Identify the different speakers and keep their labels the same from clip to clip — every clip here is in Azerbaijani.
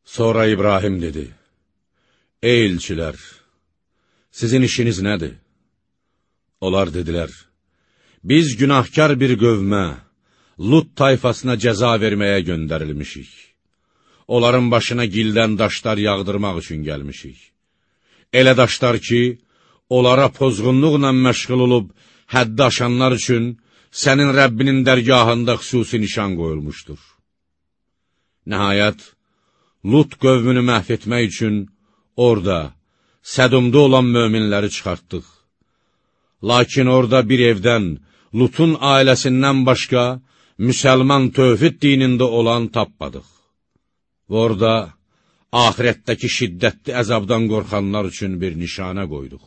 Speaker 1: Sonra İbrahim dedi, ey elçilər, sizin işiniz nədir? Onlar dedilər, biz günahkar bir qövmə, Lut tayfasına cəza verməyə göndərilmişik. Onların başına gildən daşlar yağdırmaq üçün gəlmişik. Elə daşlar ki, onlara pozğunluqla məşğul olub, həddi aşanlar üçün sənin Rəbbinin dərgahında xüsusi nişan qoyulmuşdur. Nəhayət, Lut qövmünü məhv etmək üçün orada, Sədumda olan möminləri çıxartdıq. Lakin orada bir evdən, Lutun ailəsindən başqa, müsəlman tövhid dinində olan tapmadıq. Və orada, ahirətdəki şiddətli əzabdan qorxanlar üçün bir nişanə qoyduq.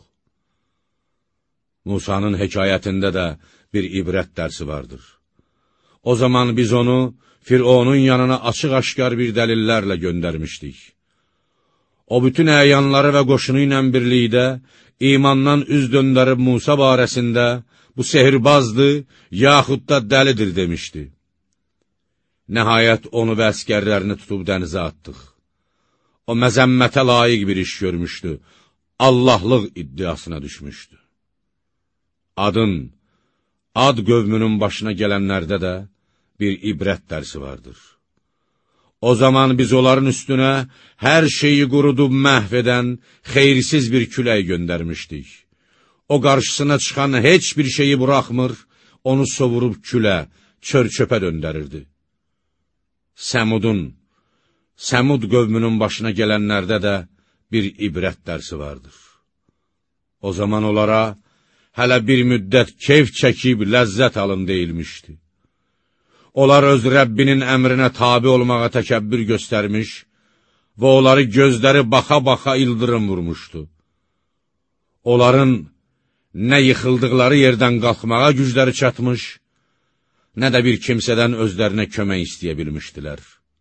Speaker 1: Musanın hekayətində də bir ibrət dərsi vardır. O zaman biz onu Fironun yanına açıq-aşkar bir dəlillərlə göndərmişdik. O bütün əyanları və qoşunu ilə birlikdə imandan üz döndərib Musa barəsində bu sehirbazdır, yaxud da dəlidir demişdi. Nəhayət onu və əskərlərini tutub dənizə atdıq. O məzəmmətə layiq bir iş görmüşdü, Allahlıq iddiasına düşmüşdü. Ad qövmünün başına gələnlərdə də bir ibrət dərsi vardır. O zaman biz onların üstünə hər şeyi qurudub məhv edən xeyirsiz bir külək göndərmişdik. O qarşısına çıxan heç bir şeyi buraxmır, onu sovurub külə, çör-çöpə döndərirdi. Səmud qövmünün başına gələnlərdə də bir ibrət dərsi vardır. O zaman onlara hələ bir müddət keyf çəkib ləzzət alın deyilmişdi. Onlar öz Rəbbinin əmrinə tabi olmağa təkəbbür göstərmiş və onları gözləri baxa-baxa ildırım vurmuşdu. Onların nə yıxıldıqları yerdən qalxmağa gücləri çatmış, nə də bir kimsədən özlərinə kömək istəyə bilmişdilər.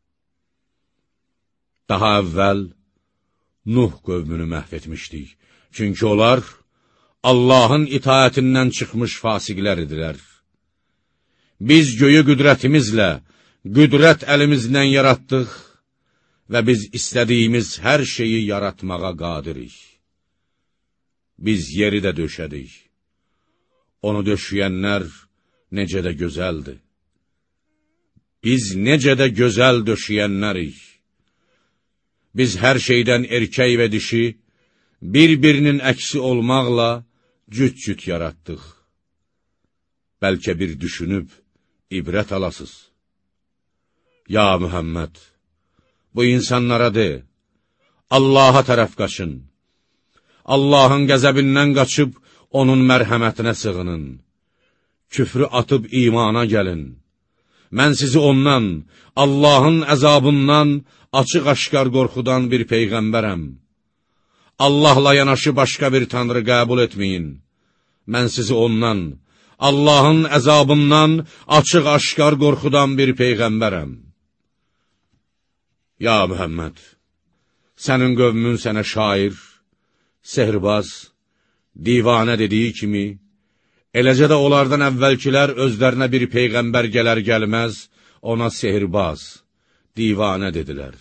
Speaker 1: Daha əvvəl Nuh qövmünü məhv etmişdik, çünki onlar Allahın itaətindən çıxmış fasiqlər idilər. Biz göyü qüdrətimizlə, qüdrət əlimizlə yaratdıq və biz istədiyimiz hər şeyi yaratmağa qadirik. Biz yeri də döşədik. Onu döşəyənlər necə də gözəldir. Biz necə də gözəl döşəyənlərik. Biz hər şeydən erkək və dişi, bir-birinin əksi olmaqla cüt-cüt yaratdıq. Bəlkə bir düşünüb, ibrət alasız. Ya Mühəmməd, bu insanlara de, Allaha tərəf qaçın. Allahın qəzəbindən qaçıb, onun mərhəmətinə sığının. Küfrü atıb imana gəlin. Mən sizi ondan, Allahın əzabından, açıq-aşkar qorxudan bir peyğəmbərəm. Allahla yanaşı başqa bir tanrı qəbul etməyin. Mən sizi ondan, Allahın əzabından, açıq-aşkar qorxudan bir peyğəmbərəm. Ya Mühəmməd, sənin qövmün sənə şair, sehirbaz, divanə dediyi kimi, eləcə də onlardan əvvəlkilər özlərinə bir peyğəmbər gələr-gəlməz, ona sehirbaz, divanə dedilər.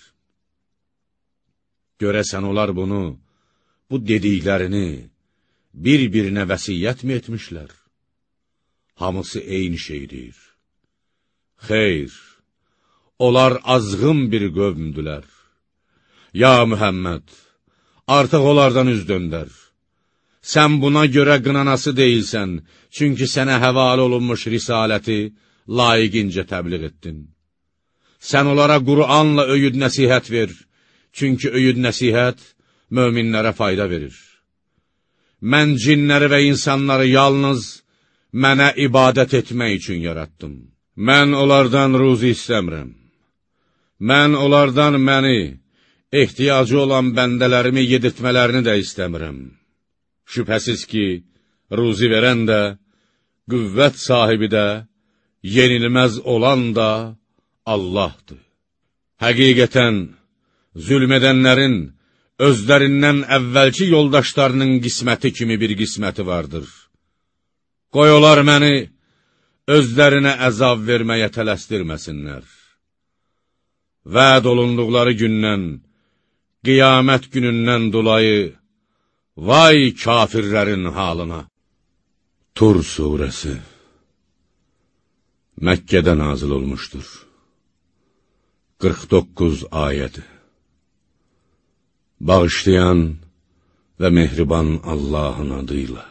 Speaker 1: Görəsən onlar bunu, bu dediklərini bir-birinə vəsiyyət mi etmişlər? Hamısı eyni şeydir. Xeyr, onlar azğın bir qövmdülər. Ya Mühəmməd, artıq onlardan üz döndər. Sən buna görə qınanası deyilsən, çünki sənə həvalə olunmuş risaləti layiqincə təbliğ etdin. Sən onlara Qur'anla öyüd nəsihət ver, çünki öyüd nəsihət möminlərə fayda verir. Mən cinləri və insanları yalnız mənə ibadət etmək üçün yaratdım. Mən onlardan ruzi istəmirəm. Mən onlardan məni, ehtiyacı olan bəndələrimi yedirtmələrini də istəmirəm. Şübhəsiz ki, ruzi verən də, qüvvət sahibi də, yenilməz olan da Allahdır. Həqiqətən, zülmədənlərin özlərindən əvvəlki yoldaşlarının qisməti kimi bir qisməti vardır. Qoy onlar məni özlərinə əzab verməyə tələsdirməsinlər. Vəd olunduqları gündən qiyamət günündən dolayı, vay kafirlərin halına. Tur surəsi Məkkədə nazil olmuşdur. 49 ayəd. Bağışlayan və mehriban Allahın adıyla.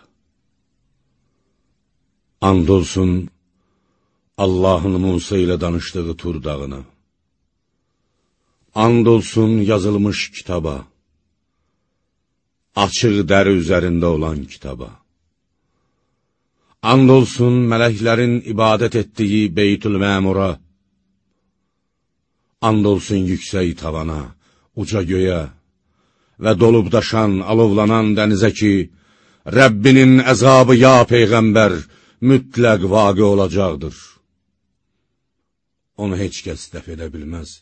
Speaker 1: And olsun Allahın Musa ilə danışdığı Tur dağına. And olsun yazılmış kitaba, açıq dəri üzərində olan kitaba. And olsun mələklərin ibadət etdiyi Beytül-Məmura. And olsun yüksək tavana, uca göyə və dolub daşan, alovlanan dənizə ki, Rəbbinin əzabı ya Peyğəmbər mütləq vaqe olacaqdır. Onu heç kəs dəf edə bilməz.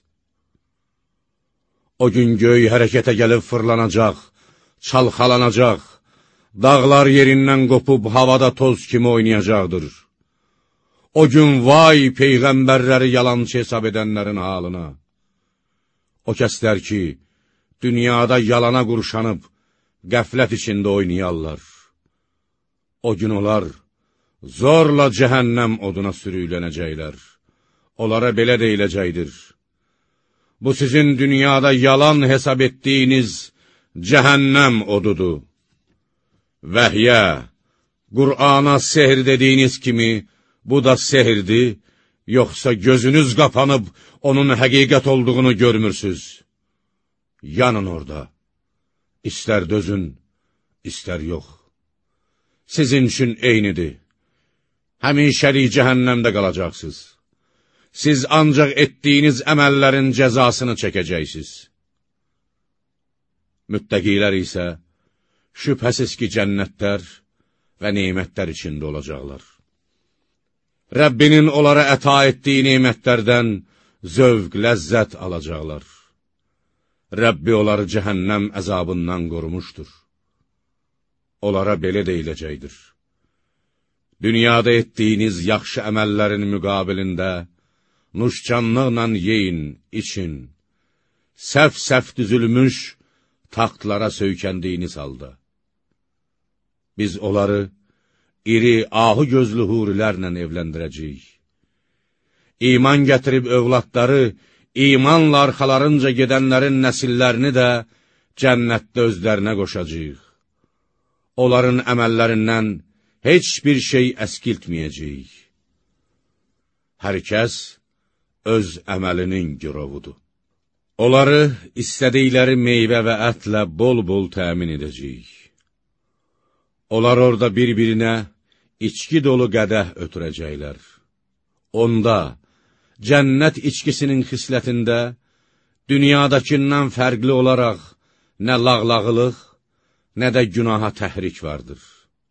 Speaker 1: O gün göy hərəkətə gəlib fırlanacaq, çalxalanacaq, dağlar yerindən qopub havada toz kimi oynayacaqdır. O gün vay Peyğəmbərləri yalançı hesab edənlərin halına. O kəslər ki, dünyada yalana qurşanıb, qəflət içində oynayarlar. O gün onlar zorla cəhənnəm oduna sürüylənəcəklər. Onlara belə deyiləcəkdir. Bu sizin dünyada yalan hesab etdiyiniz cəhənnəm odudur. Vəhyə, Qur'ana sehr dediyiniz kimi, bu da sehirdir, yoxsa gözünüz qapanıb, onun həqiqət olduğunu görmürsüz. Yanın orada, istər dözün, istər yox. Sizin üçün eynidir. Həmişəlik cəhənnəmdə qalacaqsınız. Siz ancaq etdiyiniz əməllərin cəzasını çəkəcəksiniz. Müttəqilər isə şübhəsiz ki, cənnətlər və nemətlər içində olacaqlar. Rəbbinin onlara əta etdiyi nemətlərdən zövq, ləzzət alacaqlar. Rəbbi onları cəhənnəm əzabından qorumuşdur. Onlara belə deyiləcəkdir. Dünyada etdiyiniz yaxşı əməllərin müqabilində nuşcanlıqla yeyin, için, səhv-səhv düzülmüş taxtlara söykəndiyiniz halda. Biz onları iri, ahu gözlü hurilərlə evləndirəcəyik. İman gətirib övladları, imanla arxalarınca gedənlərin nəsillərini də cənnətdə özlərinə qoşacağıq. Onların əməllərindən heç bir şey əskiltməyəcəyik. Hər kəs öz əməlinin girovudur. Onları istədikləri meyvə və ətlə bol-bol təmin edəcəyik. Onlar orada bir-birinə içki dolu qədəh ötürəcəklər. Onda, cənnət içkisinin xislətində, dünyadakindən fərqli olaraq nə lağlağılıq, nə də günaha təhrik vardır.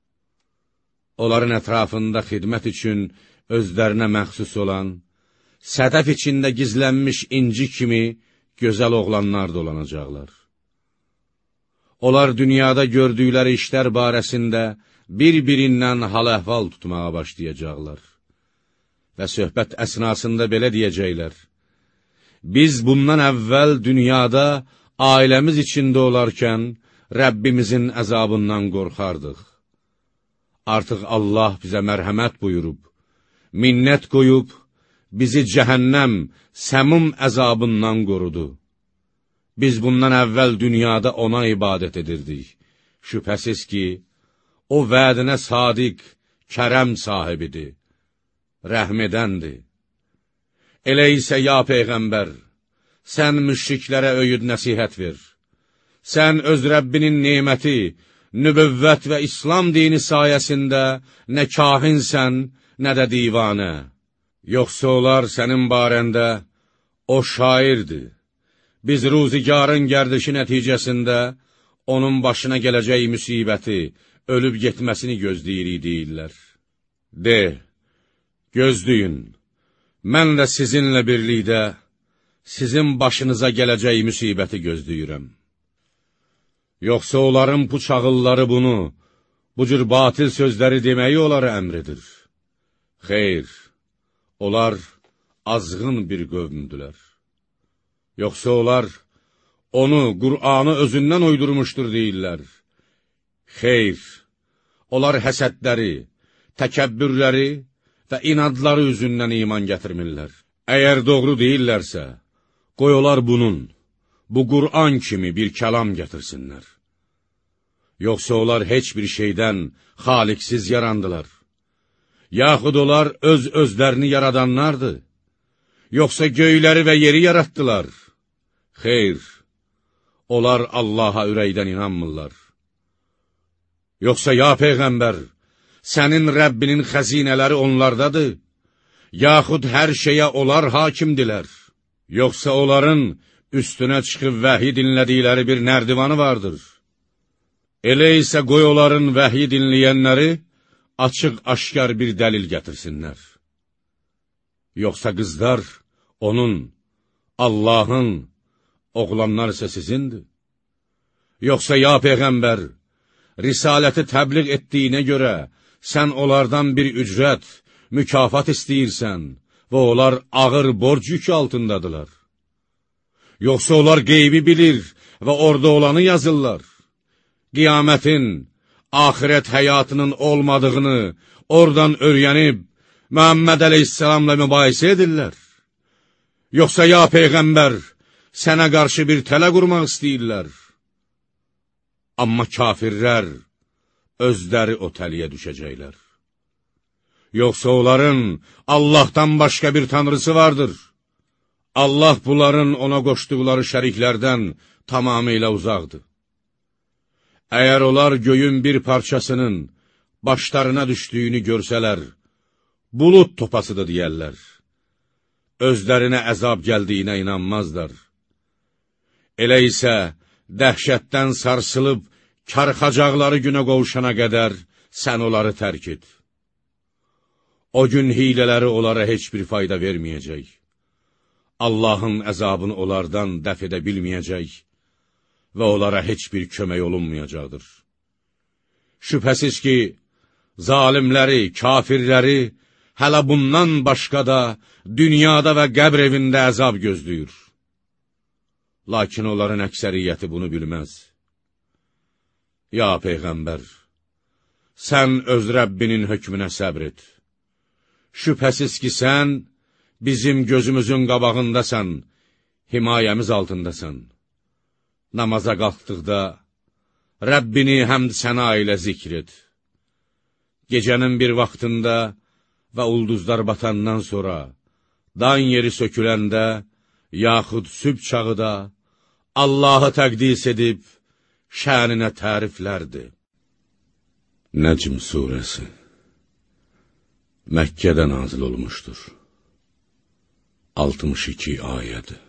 Speaker 1: Onların ətrafında xidmət üçün özlərinə məxsus olan, sədəf içində gizlənmiş inci kimi gözəl oğlanlar dolanacaqlar. Onlar dünyada gördükləri işlər barəsində bir-birindən hal-əhval tutmağa başlayacaqlar. Və söhbət əsnasında belə deyəcəklər. Biz bundan əvvəl dünyada ailəmiz içində olarkən Rəbbimizin əzabından qorxardıq. Artıq Allah bizə mərhəmət buyurub, minnət qoyub, bizi cəhənnəm, səmum əzabından qorudu. Biz bundan əvvəl dünyada ona ibadət edirdik. Şübhəsiz ki, o vədinə sadiq, kərəm sahibidir, rəhm-edəndir. Elə isə, ya Peyğəmbər, sən müşriklərə öyüd nəsihət ver. Sən öz Rəbbinin neməti, nübüvvət və İslam dini sayəsində nə kahinsən, nə də divanə. Yoxsa onlar sənin barəndə, o şairdir. Biz ruzigarın gərdişi nəticəsində onun başına gələcək müsibəti, ölüb getməsini gözləyirik deyirlər. De, gözləyin, mən də sizinlə birlikdə sizin başınıza gələcək müsibəti gözləyirəm. Yoxsa onların puçağılları bunu, bu cür batil sözləri deməyi onlara əmr edir. Xeyr, onlar azğın bir qövmdülər. Yoxsa onlar onu, Qur'anı özündən uydurmuşdur deyirlər. Xeyr, onlar həsədləri, təkəbbürləri və inadları üzündən iman gətirmirlər. Əgər doğru deyirlərsə, qoy onlar bunun, bu Qur'an kimi bir kəlam gətirsinlər. Yoxsa onlar heç bir şeydən xaliqsiz yarandılar. Yaxud onlar öz-özlərini yaradanlardır. Yoxsa göyləri və yeri yaratdılar. Xeyr, onlar Allaha ürəkdən inanmırlar. Yoxsa ya Peyğəmbər, sənin Rəbbinin xəzinələri onlardadır, yaxud hər şeyə onlar hakimdilər. Yoxsa onların üstünə çıxıb vəhiy dinlədikləri bir nərdivanı vardır. Elə isə qoy onların vəhiy dinləyənləri açıq-aşkar bir dəlil gətirsinlər. Yoxsa qızlar onun, Allahın, oğlanlar isə sizindir. Yoxsa ya Peyğəmbər, risaləti təbliğ etdiyinə görə sən onlardan bir ücrət, mükafat istəyirsən və onlar ağır borc yükü altındadılar. Yoxsa onlar qeybi bilir və orada olanı yazırlar. Qiyamətin, axirət həyatının olmadığını oradan öyrənib, Məhəmməd əleyhissalamla mübahisə edirlər. Yoxsa ya Peyğəmbər, sənə qarşı bir tələ qurmaq istəyirlər. Amma kafirlər özləri o təliyə düşəcəklər. Yoxsa onların Allahdan başqa bir tanrısı vardır. Allah bunların ona qoşduqları şəriklərdən tamamilə uzaqdır. Əgər onlar göyün bir parçasının başlarına düşdüyünü görsələr, bulud topasıdır deyərlər. Özlərinə əzab gəldiyinə inanmazlar. Elə isə dəhşətdən sarsılıb, karxacaqları günə qovuşana qədər sən onları tərk et. O gün hilələri onlara heç bir fayda verməyəcək. Allahın əzabını onlardan dəf edə bilməyəcək və onlara heç bir kömək olunmayacaqdır. Şübhəsiz ki, zalimləri, kafirləri hələ bundan başqa da dünyada və qəbr evində əzab gözləyir. Lakin onların əksəriyyəti bunu bilməz. Ya Peyğəmbər, sən öz Rəbbinin hökmünə səbr et. Şübhəsiz ki, sən bizim gözümüzün qabağındasan, himayəmiz altındasan. Namaza qalxdıqda Rəbbini həmd səna ilə zikr et. Gecənin bir vaxtında və ulduzlar batandan sonra, dan yeri söküləndə, yaxud sübh çağı da Allahı təqdis edib, şəninə təriflərdir. Nəcm surəsi Məkkədə nazil olmuşdur. 62 ayədir.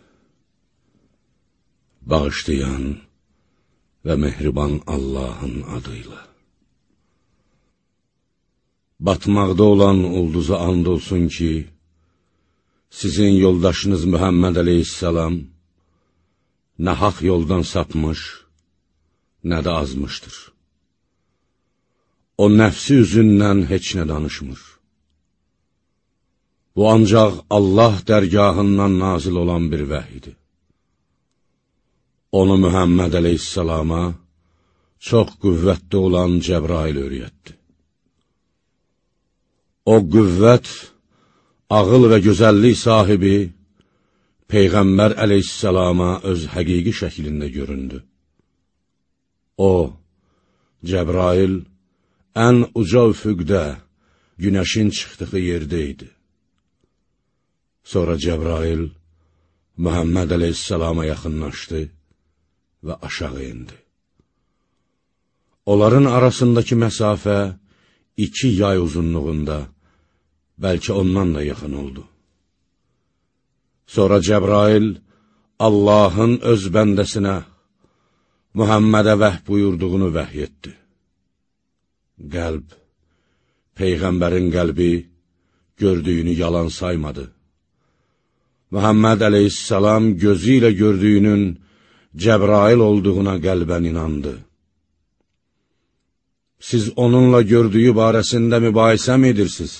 Speaker 1: Bağışlayan və mehriban Allahın adıyla. Batmaqda olan ulduza and olsun ki, sizin yoldaşınız Mühəmməd əleyhissalam nə haq yoldan sapmış, nə də azmışdır. O nəfsi üzündən heç nə danışmır. Bu ancaq Allah dərgahından nazil olan bir vəhiydir. Onu Mühəmməd əleyhissalama çox qüvvətli olan Cəbrail öyrətdi. O qüvvət, ağıl və gözəllik sahibi Peyğəmbər əleyhissalama öz həqiqi şəklində göründü. O, Cəbrail, ən uca üfüqdə, günəşin çıxdığı yerdə idi. Sonra Cəbrail, Mühəmməd əleyhissalama yaxınlaşdı və aşağı indi. Onların arasındakı məsafə 2 yay uzunluğunda, bəlkə ondan da yaxın oldu. Sonra Cəbrail, Allahın öz bəndəsinə, Mühəmmədə vəhy buyurduğunu vəhy etdi. Qəlb, Peyğəmbərin qəlbi gördüyünü yalan saymadı. Mühəmməd əleyhissalam gözü ilə gördüyünün Cəbrail olduğuna qəlbən inandı. Siz onunla gördüyü barəsində mübahisə mi edirsiniz?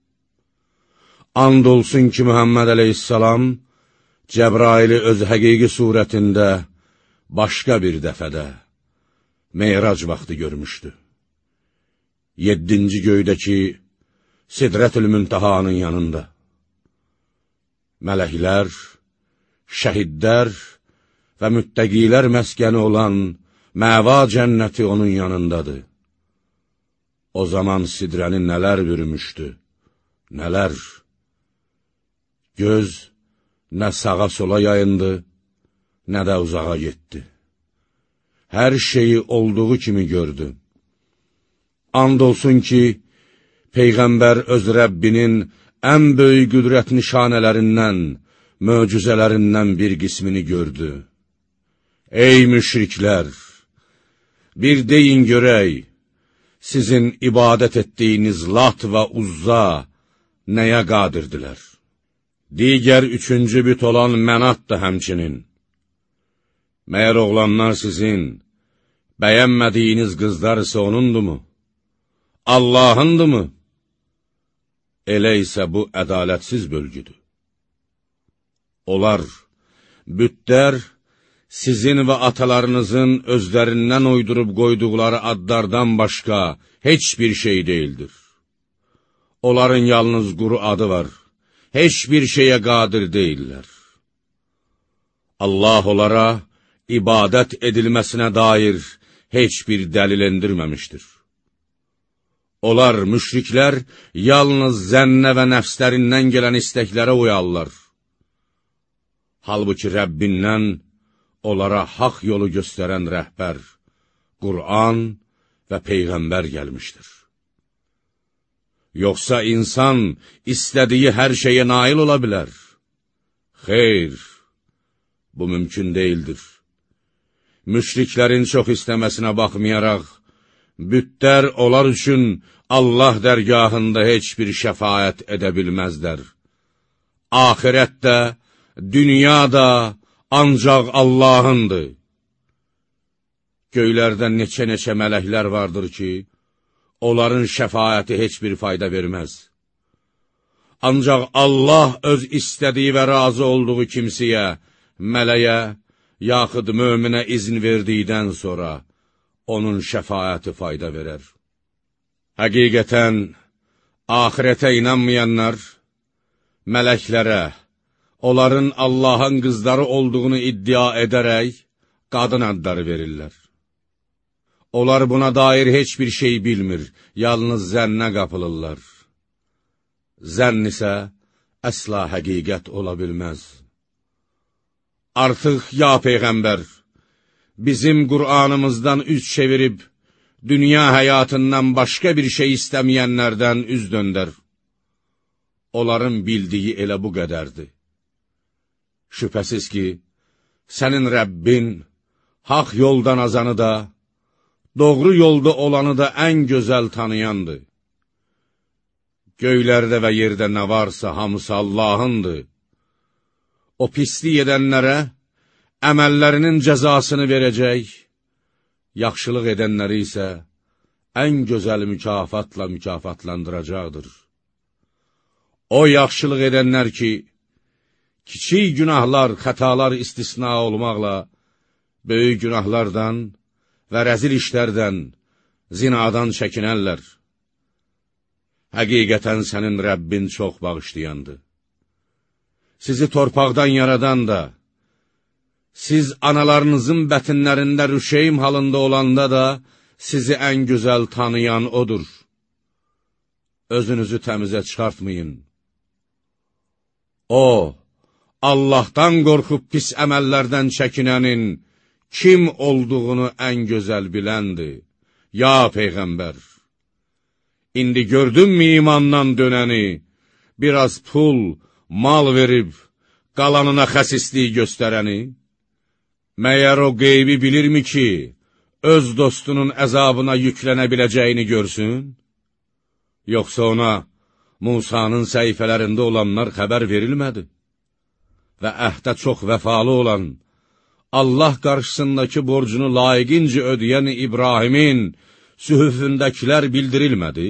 Speaker 1: And olsun ki, Mühəmməd əleyhissalam Cəbraili öz həqiqi surətində başqa bir dəfədə Meyrac vaxtı görmüşdü. 7-ci göydəki Sidrətül Müntahanın yanında. Mələklər, şəhidlər və müttəqilər məskəni olan məva cənnəti onun yanındadır. O zaman sidrəni nələr bürümüşdü, nələr. Göz nə sağa sola yayındı, nə də uzağa getdi. Hər şeyi olduğu kimi gördü. And olsun ki, Peyğəmbər öz Rəbbinin ən böyük qüdrət nişanələrindən, möcüzələrindən bir qismini gördü. Ey müşriklər! Bir deyin görək, sizin ibadət etdiyiniz Lat və Uzza nəyə qadirdilər? Digər üçüncü büt olan Mənat da həmçinin. Məyər oğlanlar sizin, bəyənmədiyiniz qızlar isə onundumu? Allahındımı? Elə isə bu ədalətsiz bölgüdür. Onlar, bütlər, sizin və atalarınızın özlərindən uydurub qoyduqları adlardan başqa heç bir şey deyildir. Onların yalnız quru adı var, heç bir şeyə qadir deyirlər. Allah onlara ibadət edilməsinə dair heç bir dəlil endirməmişdir. Onlar, müşriklər, yalnız zənnə və nəfslərindən gələn istəklərə uyarlar. Halbuki Rəbbindən onlara haqq yolu göstərən rəhbər, Qur'an və Peyğəmbər gəlmişdir. Yoxsa insan istədiyi hər şeyə nail ola bilər? Xeyr, bu mümkün deyildir. Müşriklərin çox istəməsinə baxmayaraq, bütlər onlar üçün Allah dərgahında heç bir şəfaət edə bilməzlər. Ahirətdə, dünyada ancaq Allahındır. Göylərdə neçə-neçə mələklər vardır ki, onların şəfaəti heç bir fayda verməz. Ancaq Allah öz istədiyi və razı olduğu kimsəyə, mələyə, yaxud möminə izin verdikdən sonra onun şəfaəti fayda verər. Həqiqətən, ahirətə inanmayanlar, mələklərə, onların Allahın qızları olduğunu iddia edərək, qadın adları verirlər. Onlar buna dair heç bir şey bilmir, yalnız zənnə qapılırlar. Zənn isə əsla həqiqət ola bilməz. Artıq, ya Peyğəmbər, bizim Qur'anımızdan üz çevirib, dünya həyatından başqa bir şey istəməyənlərdən üz döndər. Onların bildiyi elə bu qədərdir. Şübhəsiz ki, sənin Rəbbin haq yoldan azanı da, doğru yolda olanı da ən gözəl tanıyandır. Göylərdə və yerdə nə varsa hamısı Allahındır. O pislik edənlərə əməllərinin cəzasını verəcək, yaxşılıq edənləri isə ən gözəl mükafatla mükafatlandıracaqdır. O yaxşılıq edənlər ki, kiçik günahlar, xətalar istisna olmaqla, böyük günahlardan və rəzil işlərdən, zinadan çəkinərlər. Həqiqətən sənin Rəbbin çox bağışlayandır. Sizi torpaqdan yaradan da, siz analarınızın bətinlərində rüşeym halında olanda da, sizi ən gözəl tanıyan odur. Özünüzü təmizə çıxartmayın. O, Allahdan qorxub pis əməllərdən çəkinənin kim olduğunu ən gözəl biləndir. Ya Peyğəmbər, indi gördünmü imandan dönəni, biraz pul, mal verib, qalanına xəsislik göstərəni? Məyər o qeybi bilirmi ki, öz dostunun əzabına yüklənə biləcəyini görsün? Yoxsa ona Musanın səhifələrində olanlar xəbər verilmədi? Və əhdə çox vəfalı olan, Allah qarşısındakı borcunu layiqincə ödəyən İbrahimin sühüfündəkilər bildirilmədi?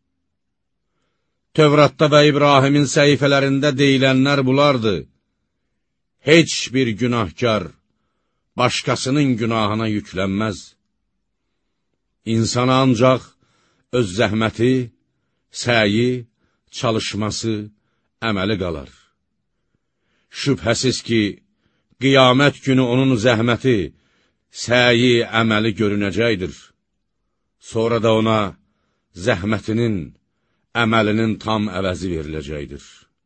Speaker 1: Tövratda və İbrahimin səhifələrində deyilənlər bulardı. Heç bir günahkar, başqasının günahına yüklənməz. İnsana ancaq öz zəhməti, səyi, çalışması, əməli qalar. Şübhəsiz ki, qiyamət günü onun zəhməti, səyi, əməli görünəcəkdir. Sonra da ona zəhmətinin, əməlinin tam əvəzi veriləcəkdir.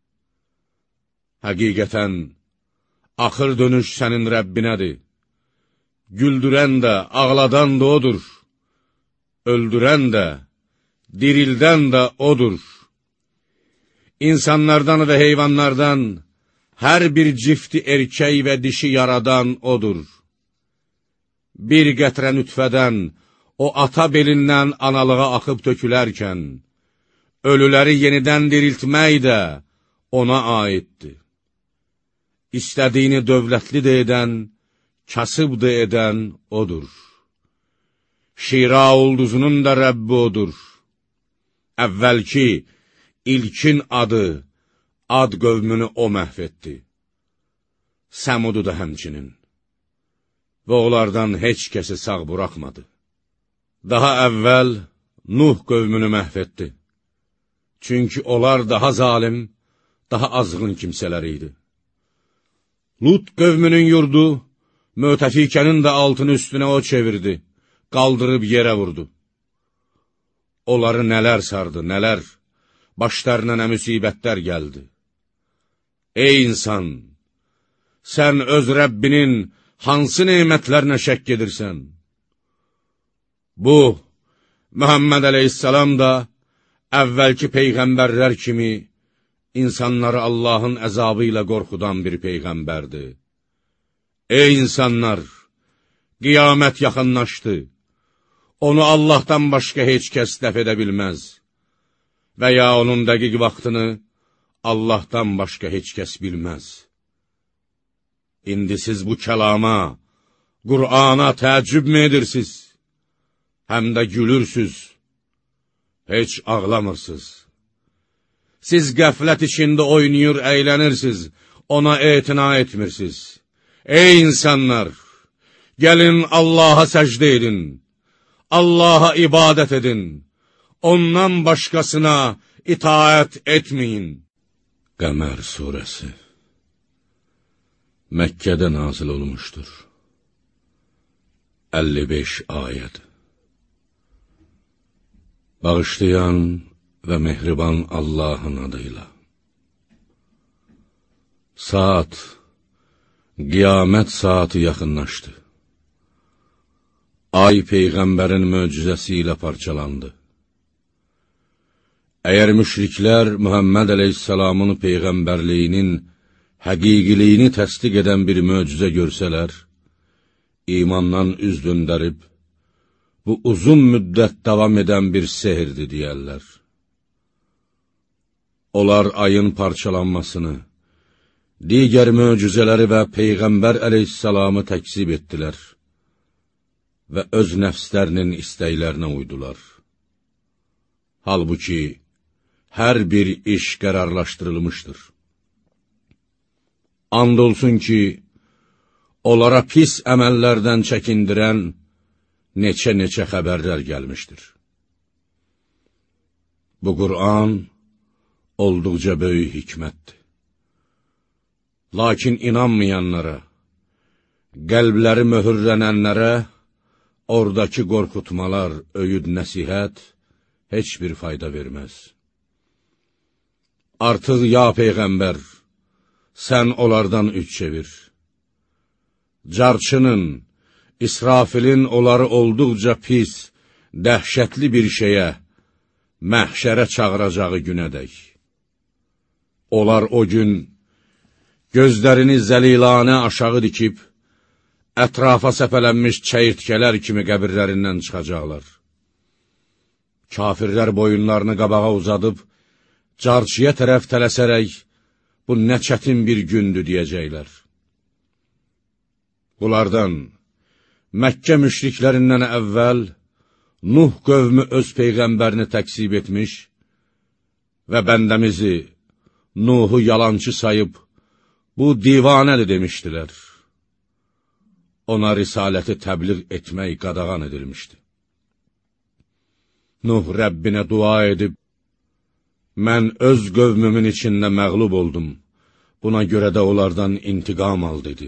Speaker 1: Həqiqətən, axır dönüş sənin Rəbbinədir. Güldürən də, ağladan da odur. Öldürən də, dirildən də odur. İnsanlardan və heyvanlardan hər bir cifti erkək və dişi yaradan odur. Bir qətrə nütfədən o ata belindən analığa axıb tökülərkən, ölüləri yenidən diriltmək də ona aiddir. İstədiyini dövlətli də edən, kasıb da edən odur. Şira ulduzunun da Rəbbi odur. Əvvəlki, ilkin adı, ad qövmünü o məhv etdi. Səmudu da həmçinin. Və onlardan heç kəsi sağ buraxmadı. Daha əvvəl Nuh qövmünü məhv etdi. Çünki onlar daha zalim, daha azğın kimsələr idi. Lut qövmünün yurdu, Mötəfikənin də altını üstünə o çevirdi, qaldırıb yerə vurdu. Onları nələr sardı, nələr, başlarına nə müsibətlər gəldi. Ey insan, sən öz Rəbbinin hansı nemətlərinə şəkk edirsən? Bu, Muhammed əleyhissalam da əvvəlki peyğəmbərlər kimi insanları Allahın əzabı ilə qorxudan bir peyğəmbərdir. Ey insanlar, qiyamət yaxınlaşdı. Onu Allahdan başqa heç kəs dəf edə bilməz və ya onun dəqiq vaxtını Allahdan başqa heç kəs bilməz. İndi siz bu kəlama, Qur'ana təəccüb mü edirsiniz? Həm də gülürsüz, heç ağlamırsınız. Siz qəflət içində oynayır, əylənirsiniz, ona etina etmirsiniz. Ey insanlar, gəlin Allaha səcdə edin, Allaha ibadət edin, ondan başqasına itaət etməyin. Qəmər surəsi Məkkədə nazil olmuşdur. 55 ayəd. Bağışlayan və mehriban Allahın adıyla. Saat, qiyamət saati yaxınlaşdı. Ay Peyğəmbərin möcüzəsi ilə parçalandı. Əgər müşriklər Muhammed əleyhissalamın peyğəmbərliyinin həqiqiliyini təsdiq edən bir möcüzə görsələr, imandan üz döndərib, bu uzun müddət davam edən bir sehirdir deyərlər. Onlar ayın parçalanmasını, digər möcüzələri və Peyğəmbər əleyhissalamı təkzib etdilər və öz nəfslərinin istəklərinə uydular. Halbuki, hər bir iş qərarlaşdırılmışdır. And olsun ki, onlara pis əməllərdən çəkindirən neçə-neçə xəbərlər gəlmişdir. Bu Qur'an olduqca böyük hikmətdir. Lakin inanmayanlara, qəlbləri möhürlənənlərə, oradakı qorxutmalar, öyüd, nəsihət heç bir fayda verməz. Artıq ya Peyğəmbər, sən onlardan üç çevir. Carçının, İsrafilin onları olduqca pis, dəhşətli bir şeyə, məhşərə çağıracağı günədək. Onlar o gün gözlərini zəlilanə aşağı dikib, ətrafa səpələnmiş çəyirtkələr kimi qəbirlərindən çıxacaqlar. Kafirlər boyunlarını qabağa uzadıb, carçıya tərəf tələsərək, bu nə çətin bir gündür deyəcəklər. Bunlardan, Məkkə müşriklərindən əvvəl, Nuh qövmü öz peyğəmbərini təksib etmiş və bəndəmizi, Nuhu yalançı sayıb, bu divanədir demişdilər. ona risaləti təbliğ etmək qadağan edilmişdi. Nuh Rəbbinə dua edib, mən öz qövmümün içində məğlub oldum, buna görə də onlardan intiqam al, dedi.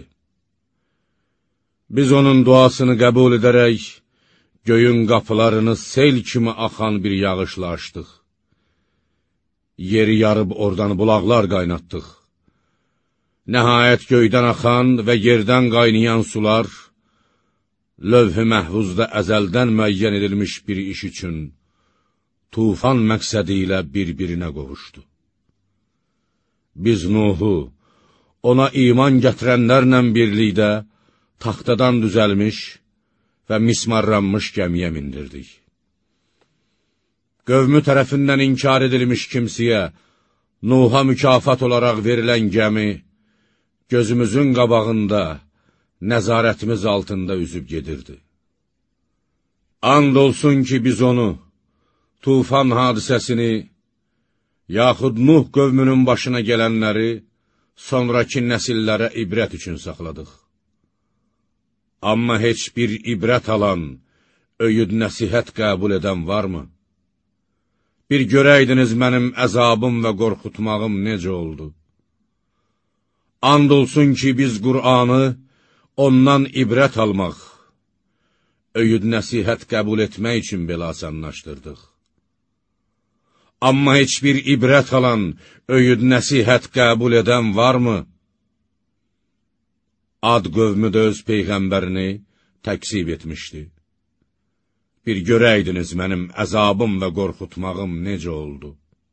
Speaker 1: Biz onun duasını qəbul edərək, göyün qapılarını sel kimi axan bir yağışla açdıq. Yeri yarıb oradan bulaqlar qaynatdıq. Nəhayət göydən axan və yerdən qaynayan sular, lövh-i məhvuzda əzəldən müəyyən edilmiş bir iş üçün, tufan məqsədi ilə bir-birinə qovuşdu. Biz Nuhu, ona iman gətirənlərlə birlikdə, taxtadan düzəlmiş və mismarlanmış gəmiyə mindirdik. Qövmü tərəfindən inkar edilmiş kimsiyə, Nuh'a mükafat olaraq verilən gəmi, gözümüzün qabağında, nəzarətimiz altında üzüb gedirdi. And olsun ki, biz onu, tufan hadisəsini, yaxud Nuh qövmünün başına gələnləri, sonraki nəsillərə ibrət üçün saxladıq. Amma heç bir ibrət alan, öyüd nəsihət qəbul edən varmı? Bir görəydiniz mənim əzabım və qorxutmağım necə oldu? And olsun ki, biz Qur'anı ondan ibrət almaq, öyüd nəsihət qəbul etmək üçün belə asanlaşdırdıq. Amma heç bir ibrət alan, öyüd nəsihət qəbul edən varmı? Ad qövmü də öz peyğəmbərini təksib etmişdi. Bir görəydiniz mənim əzabım və qorxutmağım necə oldu?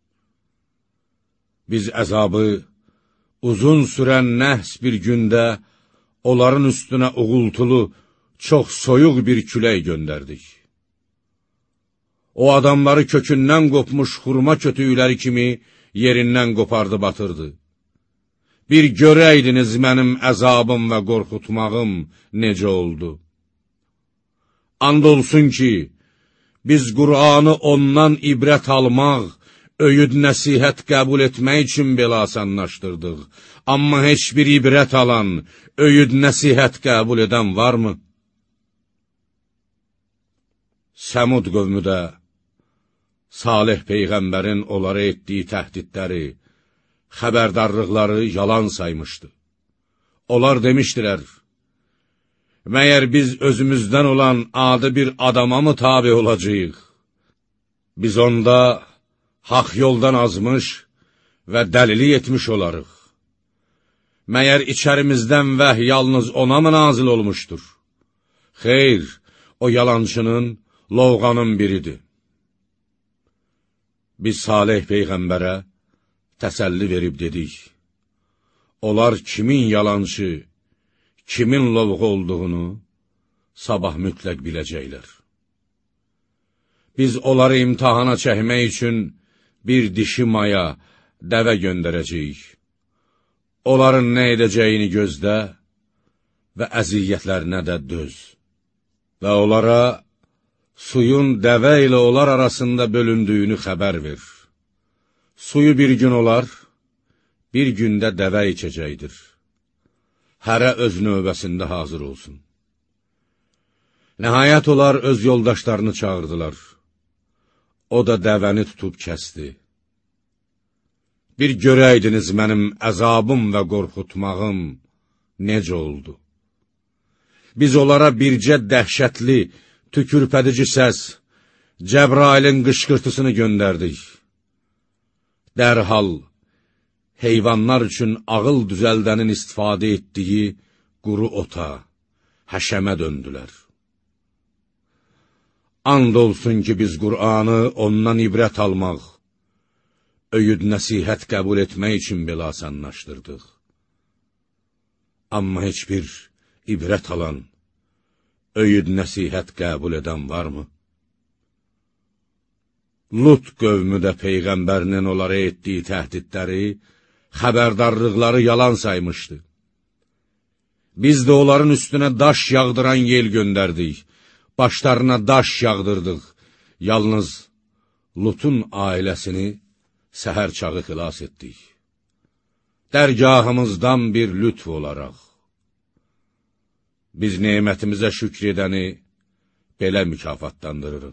Speaker 1: Biz əzabı uzun sürən nəhs bir gündə onların üstünə uğultulu, çox soyuq bir külək göndərdik. O adamları kökündən qopmuş xurma kötüyləri kimi yerindən qopardı batırdı. Bir görəydiniz mənim əzabım və qorxutmağım necə oldu? And olsun ki, biz Qur'anı ondan ibrət almaq, öyüd nəsihət qəbul etmək üçün belə asanlaşdırdıq. Amma heç bir ibrət alan, öyüd nəsihət qəbul edən varmı? Səmud qövmü də, Salih Peyğəmbərin onlara etdiyi təhdidləri, xəbərdarlıqları yalan saymışdı. Onlar demişdilər, məyər biz özümüzdən olan adi bir adama mı tabi olacağıq? Biz onda haq yoldan azmış və dəlili etmiş olarıq. Məyər içərimizdən vəhy yalnız ona mı nazil olmuşdur? Xeyr, o yalancının, lovğanın biridir. Biz Salih Peyğəmbərə təsəlli verib dedik, onlar kimin yalancı, kimin lovğu olduğunu sabah mütləq biləcəklər. Biz onları imtahana çəkmək üçün bir dişi maya, dəvə göndərəcəyik. Onların nə edəcəyini gözlə və əziyyətlərinə də döz. Və onlara suyun dəvə ilə onlar arasında bölündüyünü xəbər ver. Suyu bir gün olar, bir gündə dəvə içəcəkdir. Hərə öz növbəsində hazır olsun. Nəhayət onlar öz yoldaşlarını çağırdılar. O da dəvəni tutub kəsdi. Bir görəydiniz mənim əzabım və qorxutmağım necə oldu? Biz onlara bircə dəhşətli, tükürpədici səs, Cəbrailin qışqırtısını göndərdik. Dərhal, heyvanlar üçün ağıl düzəldənin istifadə etdiyi quru ota, həşəmə döndülər. And olsun ki, biz Qur'anı ondan ibrət almaq, öyüd nəsihət qəbul etmək üçün belə asanlaşdırdıq. Amma heç bir ibrət alan, öyüd nəsihət qəbul edən varmı? Lut qövmü də Peyğəmbərinin onlara etdiyi təhdidləri, xəbərdarlıqları yalan saymışdı. Biz də onların üstünə daş yağdıran yel göndərdik, başlarına daş yağdırdıq, yalnız Lutun ailəsini səhər çağı xilas etdik. Dərgahımızdan bir lütf olaraq. biz nemətimizə şükr edəni belə mükafatlandırırıq.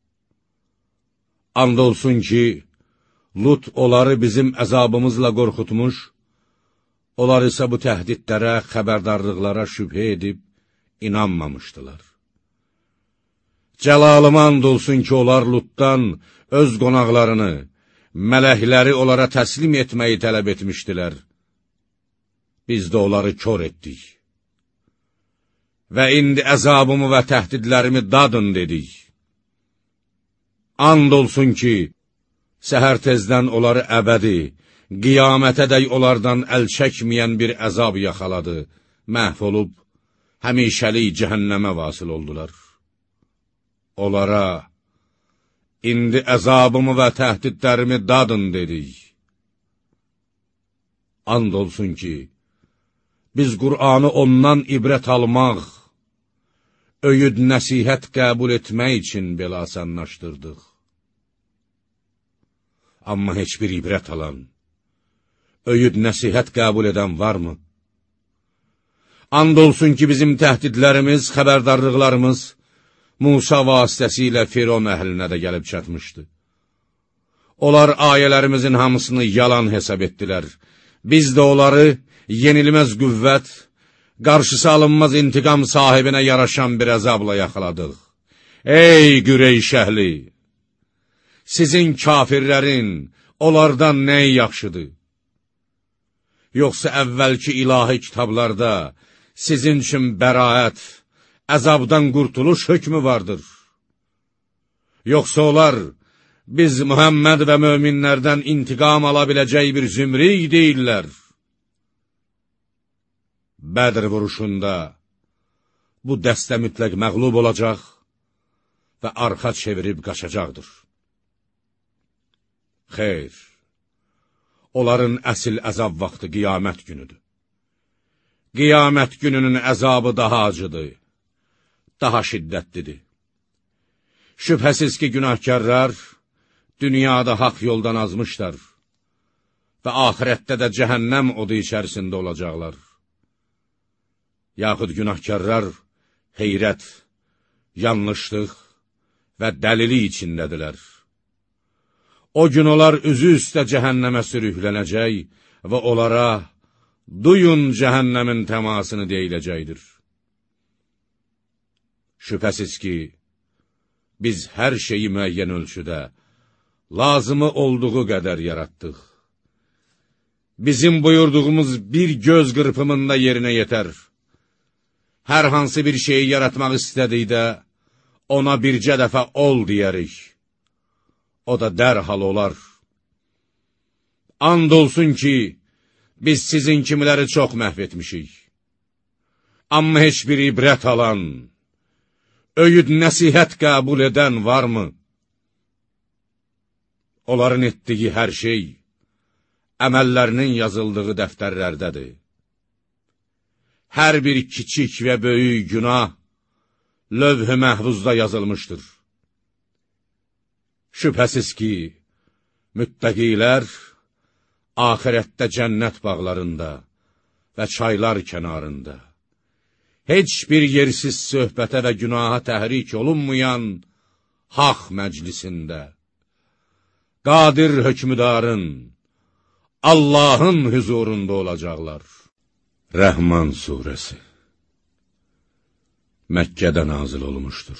Speaker 1: And olsun ki, Lut onları bizim əzabımızla qorxutmuş, onlar isə bu təhdidlərə, xəbərdarlıqlara şübhə edib, inanmamışdılar. Cəlalıma and olsun ki, onlar Lutdan öz qonaqlarını, mələkləri onlara təslim etməyi tələb etmişdilər. Biz də onları kör etdik. Və indi əzabımı və təhdidlərimi dadın dedik. And olsun ki, səhər tezdən onları əbədi, qiyamətədək onlardan əl çəkməyən bir əzab yaxaladı, məhv olub, həmişəlik cəhənnəmə vasıl oldular. Onlara, indi əzabımı və təhdidlərimi dadın dedik. And olsun ki, biz Qur'anı ondan ibrət almaq, öyüd nəsihət qəbul etmək üçün belə asanlaşdırdıq. Amma heç bir ibrət alan, öyüd nəsihət qəbul edən varmı? And olsun ki, bizim təhdidlərimiz, xəbərdarlıqlarımız Musa vasitəsilə Firon əhlinə də gəlib çatmışdı. Onlar ayələrimizin hamısını yalan hesab etdilər. Biz də onları yenilməz qüvvət, qarşısı alınmaz intiqam sahibinə yaraşan bir əzabla yaxaladıq. Ey Qüreyş əhli! Sizin kafirlərin onlardan nəyi yaxşıdır? Yoxsa əvvəlki ilahi kitablarda sizin üçün bəraət, əzabdan qurtuluş hökmü vardır? Yoxsa onlar, biz Muhammed və möminlərdən intiqam ala biləcək bir zümrik deyirlər. Bədr vuruşunda bu dəstə mütləq məğlub olacaq və arxa çevirib qaçacaqdır. Xeyr, onların əsl əzab vaxtı qiyamət günüdür. Qiyamət gününün əzabı daha acıdır, daha şiddətlidir. Şübhəsiz ki, günahkarlar dünyada haqq yoldan azmışlar və axirətdə də cəhənnəm odu içərisində olacaqlar. Yaxud günahkarlar heyrət, yanlışlıq və dəlili içindədirlər. O gün onlar üzü üstə cəhənnəmə sürüklənəcək və onlara duyun cəhənnəmin təmasını deyiləcəkdir. Şübhəsiz ki, biz hər şeyi müəyyən ölçüdə, lazımı olduğu qədər yaratdıq. Bizim buyurduğumuz bir göz qırpımında yerinə yetər. Hər hansı bir şeyi yaratmaq istədikdə, ona bircə dəfə ol deyərik. O da dərhal olar. And olsun ki, biz sizin kimiləri çox məhv etmişik. Amma heç bir ibrət alan, öyüd nəsihət qəbul edən varmı? Onların etdiyi hər şey, əməllərinin yazıldığı dəftərlərdədir. Hər bir kiçik və böyük günah, lövh-i məhvuzda yazılmışdır. Şübhəsiz ki, müttəqilər axirətdə cənnət bağlarında və çaylar kənarında, heç bir yersiz söhbətə və günaha təhrik olunmayan haq məclisində, qadir hökmüdarın, Allahın huzurunda olacaqlar. Rəhman surəsi Məkkədə nazil olmuşdur.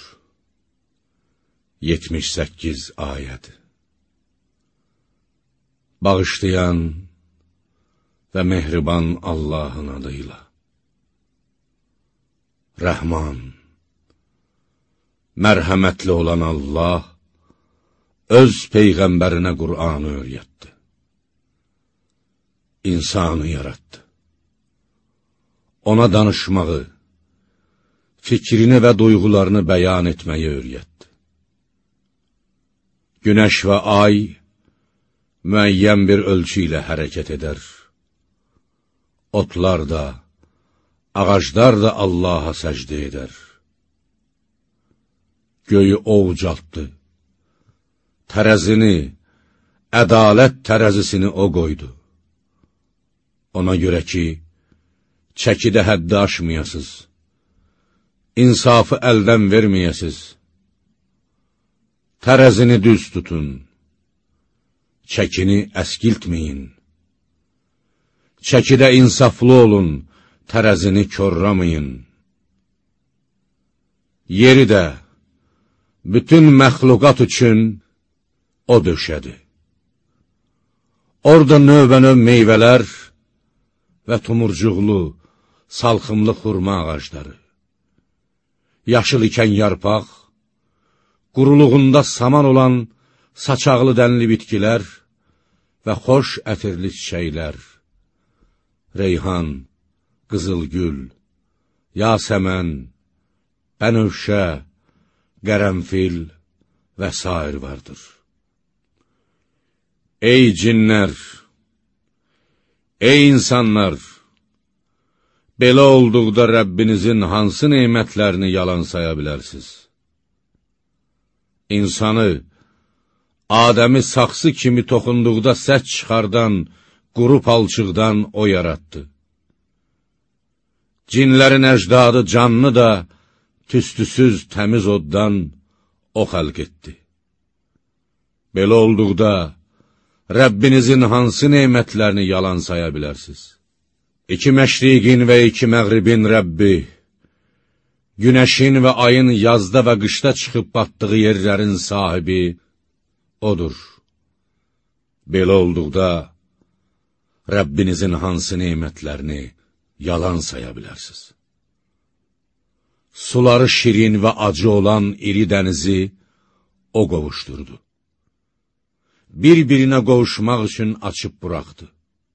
Speaker 1: 78 ayəd. Bağışlayan və mehriban Allahın adıyla. Rəhman, mərhəmətli olan Allah, öz Peyğəmbərinə Qur'anı öyrətdi. İnsanı yarattı. Ona danışmağı, fikrini və duyğularını bəyan etməyi öyrətdi. Günəş və ay müəyyən bir ölçü ilə hərəkət edər. Otlar da, ağaclar da Allaha səcdə edər. Göyü o ucaltdı. Tərəzini, ədalət tərəzisini o qoydu. Ona görə ki, çəkidə həddi aşmayasız, insafı əldən verməyəsiz. Tərəzini düz tutun, çəkini əskiltməyin. Çəkidə insaflı olun, tərəzini korramayın. Yeri də, bütün məxluqat üçün o döşədi. Orada növbə-növ meyvələr və tumurcuqlu, salxımlı xurma ağacları, yaşıl ikən yarpaq, quruluğunda saman olan saçaqlı dənli bitkilər və xoş ətirli çiçəklər, reyhan, qızılgül, yasəmən, bənövşə, qərənfil və s. vardır. Ey cinlər, ey insanlar, belə olduqda Rəbbinizin hansı neymətlərini yalan saya bilərsiniz? İnsanı, Adəmi saxsı kimi toxunduqda səs çıxardan, quru palçıqdan o yaratdı. Cinlərin əcdadı canlı da, tüstüsüz təmiz oddan o xəlq etdi. Belə olduqda, Rəbbinizin hansı neymətlərini yalan saya bilərsiniz? İki məşriqin və iki məğribin Rəbbi, günəşin və ayın yazda və qışda çıxıb batdığı yerlərin sahibi odur. Belə olduqda, Rəbbinizin hansı neymətlərini yalan saya bilərsiniz? Suları şirin və acı olan iri dənizi o qovuşdurdu. Bir-birinə qovuşmaq üçün açıb buraxdı.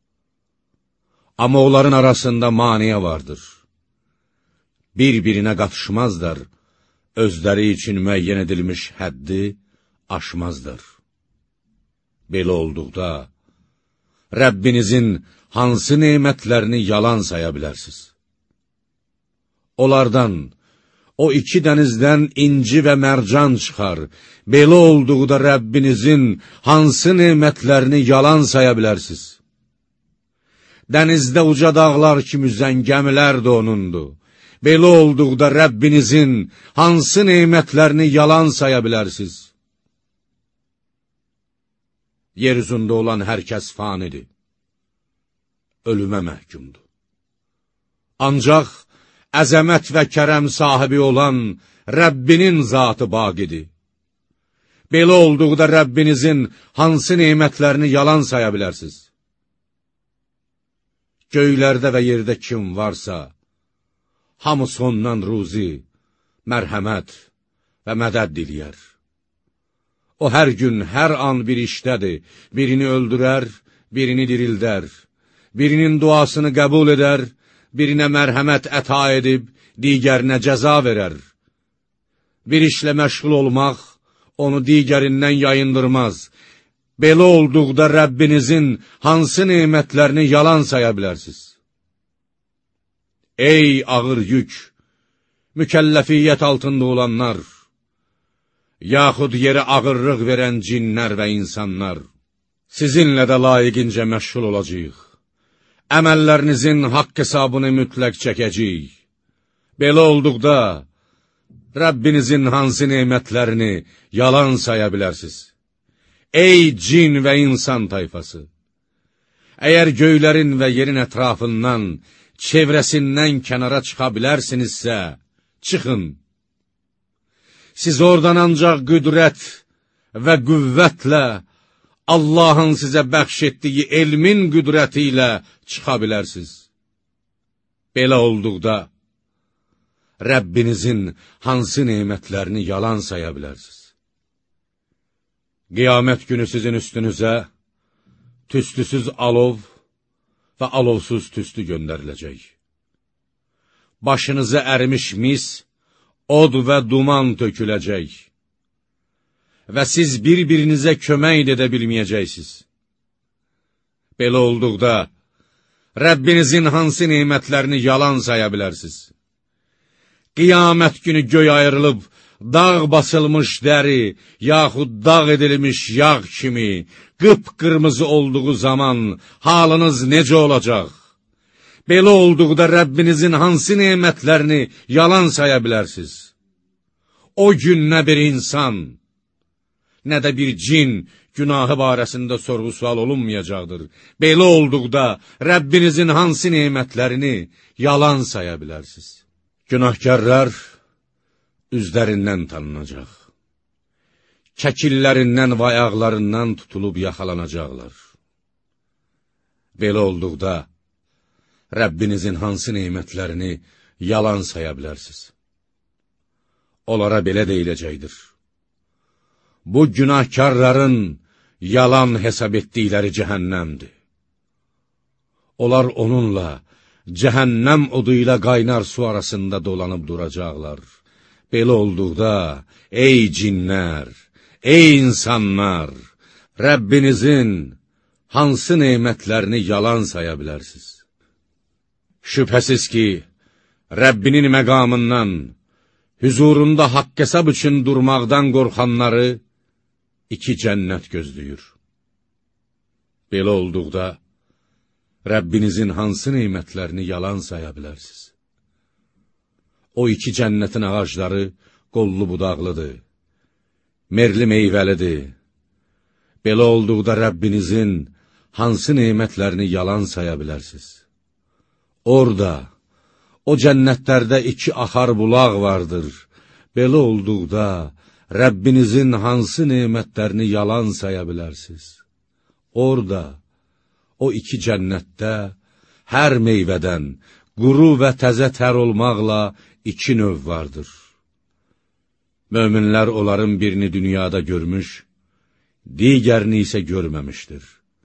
Speaker 1: Amma onların arasında maniyə vardır. Bir-birinə qatışmazlar, özləri üçün müəyyən edilmiş həddi aşmazlar. Belə olduqda, Rəbbinizin hansı neymətlərini yalan saya bilərsiniz? Onlardan, o iki dənizdən inci və mərcan çıxar. Belə olduqda Rəbbinizin hansı neymətlərini yalan saya bilərsiniz? Dənizdə uca dağlar kimi üzən gəmilər də onundur. Belə olduqda Rəbbinizin hansı neymətlərini yalan saya bilərsiniz? Yer üzündə olan hər kəs fanidir. Ölümə məhkumdur. Ancaq əzəmət və kərəm sahibi olan Rəbbinin zatı baqidir. Belə olduqda Rəbbinizin hansı neymətlərini yalan saya bilərsiniz? Göylərdə və yerdə kim varsa, hamısı ondan ruzi, mərhəmət və mədəd diləyər. O hər gün, hər an bir işdədir, birini öldürər, birini dirildər, birinin duasını qəbul edər, birinə mərhəmət əta edib, digərinə cəza verər. Bir işlə məşğul olmaq, onu digərindən yayındırmaz. Belə olduqda Rəbbinizin hansı neymətlərini yalan saya bilərsiniz? Ey ağır yük, mükəlləfiyyət altında olanlar, yaxud yerə ağırlıq verən cinlər və insanlar, sizinlə də layiqincə məşğul olacaq. Əməllərinizin haqq hesabını mütləq çəkəcəyik. Belə olduqda, Rəbbinizin hansı neymətlərini yalan saya bilərsiniz? Ey cin və insan tayfası! Əgər göylərin və yerin ətrafından, çevrəsindən kənara çıxa bilərsinizsə, çıxın. Siz oradan ancaq qüdrət və qüvvətlə, Allahın sizə bəxş etdiyi elmin qüdrəti ilə çıxa bilərsiniz. Belə olduqda, Rəbbinizin hansı neymətlərini yalan saya bilərsiniz? Qiyamət günü sizin üstünüzə tüstüsüz alov və alovsuz tüstü göndəriləcək. Başınıza ərimiş mis, od və duman töküləcək. Və siz bir-birinizə kömək edə bilməyəcəksiniz. Belə olduqda, Rəbbinizin hansı neymətlərini yalan saya bilərsiniz? Qiyamət günü göy ayrılıb, dağ basılmış dəri, yaxud dağ edilmiş yağ kimi, qıpqırmızı olduğu zaman halınız necə olacaq? Belə olduqda Rəbbinizin hansı nemətlərini yalan saya bilərsiniz? O gün nə bir insan, nə də bir cin günahı barəsində sorğu-sual olunmayacaqdır. Belə olduqda Rəbbinizin hansı nemətlərini yalan saya bilərsiniz? Günahkarlar üzlərindən tanınacaq. Kəkillərindən və ayaqlarından tutulub yaxalanacaqlar. Belə olduqda Rəbbinizin hansı nemətlərini yalan saya bilərsiniz? Onlara belə deyiləcəkdir: bu günahkarların yalan hesab etdikləri cəhənnəmdir. Onlar onunla, cəhənnəm odu ilə qaynar su arasında dolanıb duracaqlar. Belə olduqda, ey cinlər, ey insanlar, Rəbbinizin hansı nemətlərini yalan saya bilərsiniz? Şübhəsiz ki, Rəbbinin məqamından, hüzurunda haqq hesab üçün durmaqdan qorxanları iki cənnət gözləyir. Belə olduqda, Rəbbinizin hansı nemətlərini yalan saya bilərsiniz? O iki cənnətin ağacları qollu budaqlıdır, merli meyvəlidir. Belə olduqda Rəbbinizin hansı nemətlərini yalan saya bilərsiniz? Orada, o cənnətlərdə iki axar bulaq vardır. Belə olduqda, Rəbbinizin hansı nemətlərini yalan saya bilərsiniz? Orada, o iki cənnətdə hər meyvədən, quru və təzə tər olmaqla iki növ vardır. Möminlər onların birini dünyada görmüş, digərini isə görməmişdir.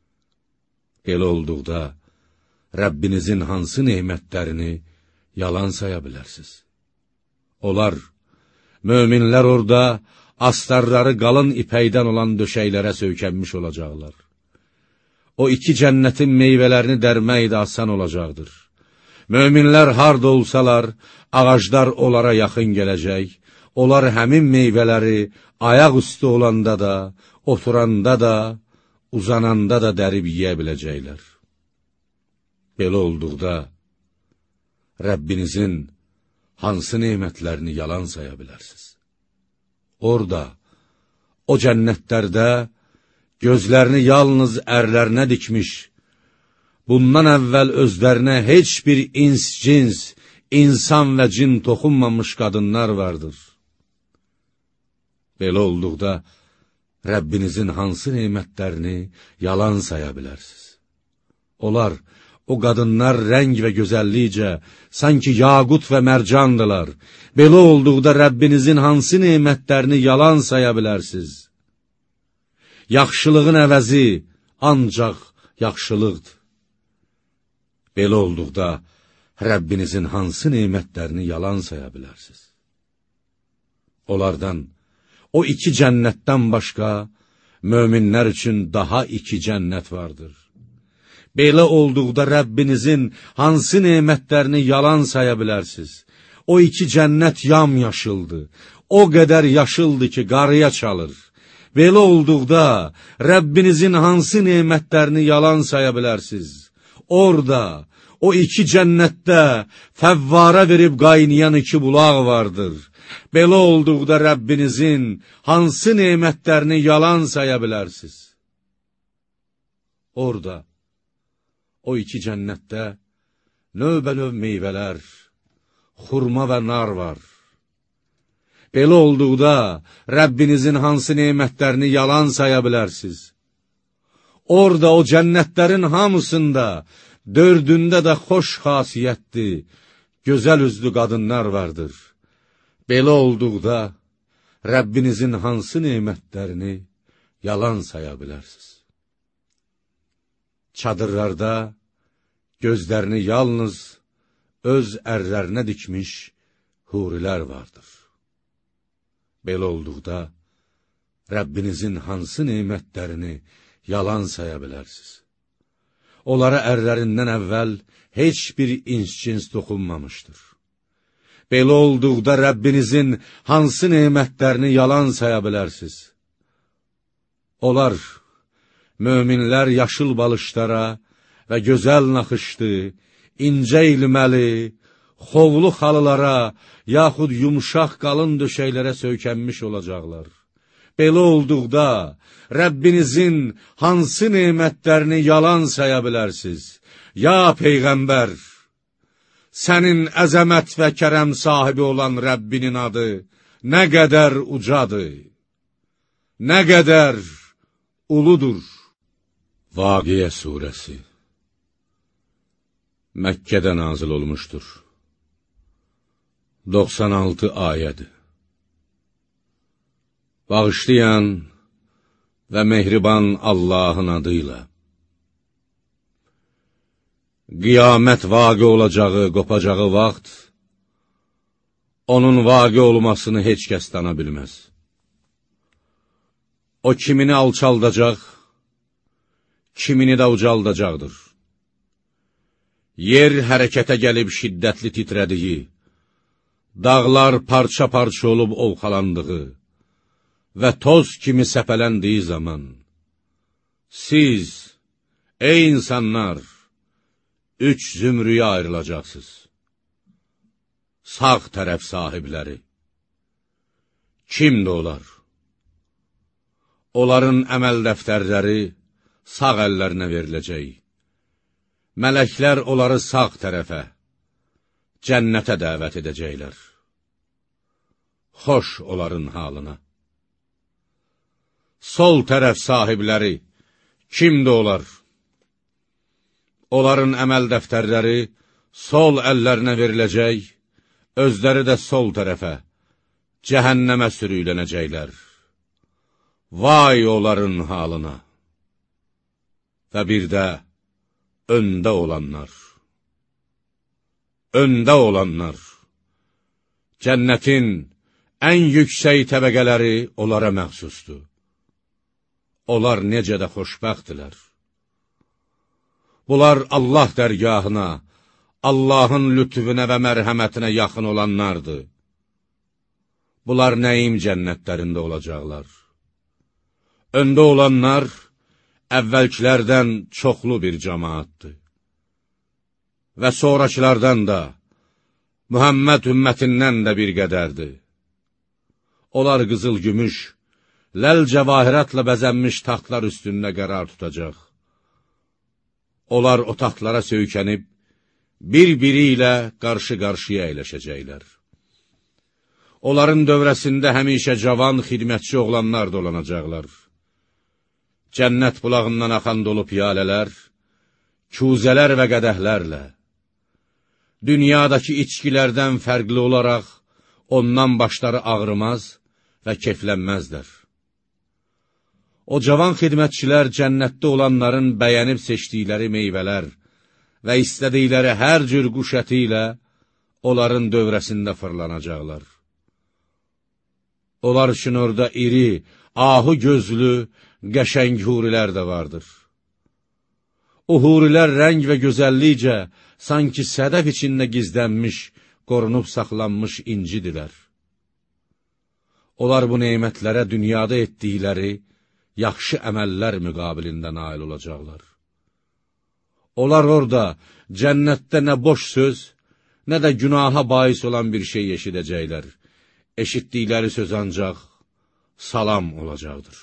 Speaker 1: Belə olduqda, Rəbbinizin hansı nemətlərini yalan saya bilərsiniz? Onlar, möminlər orada astarları qalın ipəkdən olan döşəklərə söykənmiş olacaqlar. O iki cənnətin meyvələrini dərmək də asan olacaqdır. Möminlər harda olsalar, ağaclar onlara yaxın gələcək, onlar həmin meyvələri ayaq üstü olanda da, oturanda da, uzananda da dərib yiyə biləcəklər. Belə olduqda, Rəbbinizin hansı nemətlərini yalan saya bilərsiniz? Orada, o cənnətlərdə gözlərini yalnız ərlərinə dikmiş, bundan əvvəl özlərinə heç bir ins-cins, insan və cin toxunmamış qadınlar vardır. Belə olduqda, Rəbbinizin hansı nemətlərini yalan saya bilərsiniz? Onlar, o qadınlar rəng və gözəllikcə, sanki yaqut və mərcandılar. Belə olduqda Rəbbinizin hansı nemətlərini yalan saya bilərsiniz? Yaxşılığın əvəzi ancaq yaxşılıqdır. Belə olduqda Rəbbinizin hansı nemətlərini yalan saya bilərsiniz? Onlardan, o iki cənnətdən başqa, möminlər üçün daha iki cənnət vardır. Belə olduqda Rəbbinizin hansı nemətlərini yalan saya bilərsiniz? O iki cənnət yamyaşıldır, o qədər yaşıldır ki, qarıya çalır. Belə olduqda Rəbbinizin hansı nemətlərini yalan saya bilərsiniz? Orada, o iki cənnətdə fəvvara verib qaynayan iki bulaq vardır. Belə olduqda Rəbbinizin hansı nemətlərini yalan saya bilərsiniz? Orada, o iki cənnətdə növbə-növ meyvələr, xurma və nar var. Belə olduqda Rəbbinizin hansı nemətlərini yalan saya bilərsiniz? Orada, o cənnətlərin hamısında, dördündə də xoş xasiyyətli, gözəl üzlü qadınlar vardır. Belə olduqda, Rəbbinizin hansı nemətlərini yalan saya bilərsiniz? Çadırlarda gözlərini yalnız öz ərlərinə dikmiş hurilər vardır. Belə olduqda, Rəbbinizin hansı nemətlərini yalan saya bilərsiniz? Onlara ərlərindən əvvəl heç bir ins-cins toxunmamışdır. Belə olduqda Rəbbinizin hansı nemətlərini yalan saya bilərsiniz? Onlar, möminlər yaşıl balışlara və gözəl naxışlı, incə ilməli, xovlu xalılara, yaxud yumşaq qalın döşəklərə söykənmiş olacaqlar. Belə olduqda, Rəbbinizin hansı nemətlərini yalan saya bilərsiz? Ya Peyğəmbər, sənin əzəmət və kərəm sahibi olan Rəbbinin adı nə qədər ucadır, nə qədər uludur. Vaqiə surəsi Məkkədə nazil olmuşdur. 96 ayədir. Bağışlayan və mehriban Allahın adıyla. Qiyamət vaqe olacağı, qopacağı vaxt, onun vaqe olmasını heç kəs dana bilməz. O kimini alçaldacaq, kimini də ucaldacaqdır. Yer hərəkətə gəlib şiddətli titrədiyi, dağlar parça-parça olub ovxalandığı və toz kimi səpələndiyi zaman, siz, ey insanlar, 3 zümrüyə ayrılacaqsınız. Sağ tərəf sahibləri. Kimdir onlar? Onların əməl dəftərləri sağ əllərinə veriləcək. Mələklər onları sağ tərəfə, cənnətə dəvət edəcəklər. Xoş onların halına. Sol tərəf sahibləri, kimdir onlar? Onların əməl dəftərləri sol əllərinə veriləcək, özləri də sol tərəfə, cəhənnəmə sürüylənəcəklər. Vay onların halına! Və bir də öndə olanlar. Öndə olanlar. Cənnətin ən yüksək təbəqələri onlara məxsusdur. Onlar necə də xoşbəxtdirlər. Bunlar Allah dərgahına, Allahın lütfüne və mərhəmətinə yaxın olanlardır. Bunlar nəyim cənnətlərində olacaqlar. Öndə olanlar, əvvəlkilərdən çoxlu bir cəmaatdır. Və sonrakılardan da, Muhammed ümmətindən də bir qədərdir. Onlar qızıl gümüş, ləl cəvahiratla bəzənmiş taxtlar üstündə qərar tutacaq. Onlar o taxtlara söykənib, bir-biri ilə qarşı-qarşıya əyləşəcəklər. Onların dövrəsində həmişə cavan xidmətçi oğlanlar dolanacaqlar. Cənnət bulağından axan dolu piyalələr, kuzələr və qədəhlərlə, dünyadakı içkilərdən fərqli olaraq, ondan başları ağrımaz və keflənməzlər. O cavan xidmətçilər cənnətdə olanların bəyənib seçdikləri meyvələr və istədikləri hər cür quş əti ilə onların dövrəsində fırlanacaqlar. Onlar üçün orada iri, ahu gözlü, qəşəng hurilər də vardır. O hurilər rəng və gözəllikcə, sanki sədəf içində gizlənmiş, qorunub saxlanmış incidirlər. Onlar bu neymətlərə dünyada etdikləri yaxşı əməllər müqabilində nail olacaqlar. Onlar orada cənnətdə nə boş söz, nə də günaha bais olan bir şey eşidəcəklər. Eşitdikləri söz ancaq salam olacaqdır.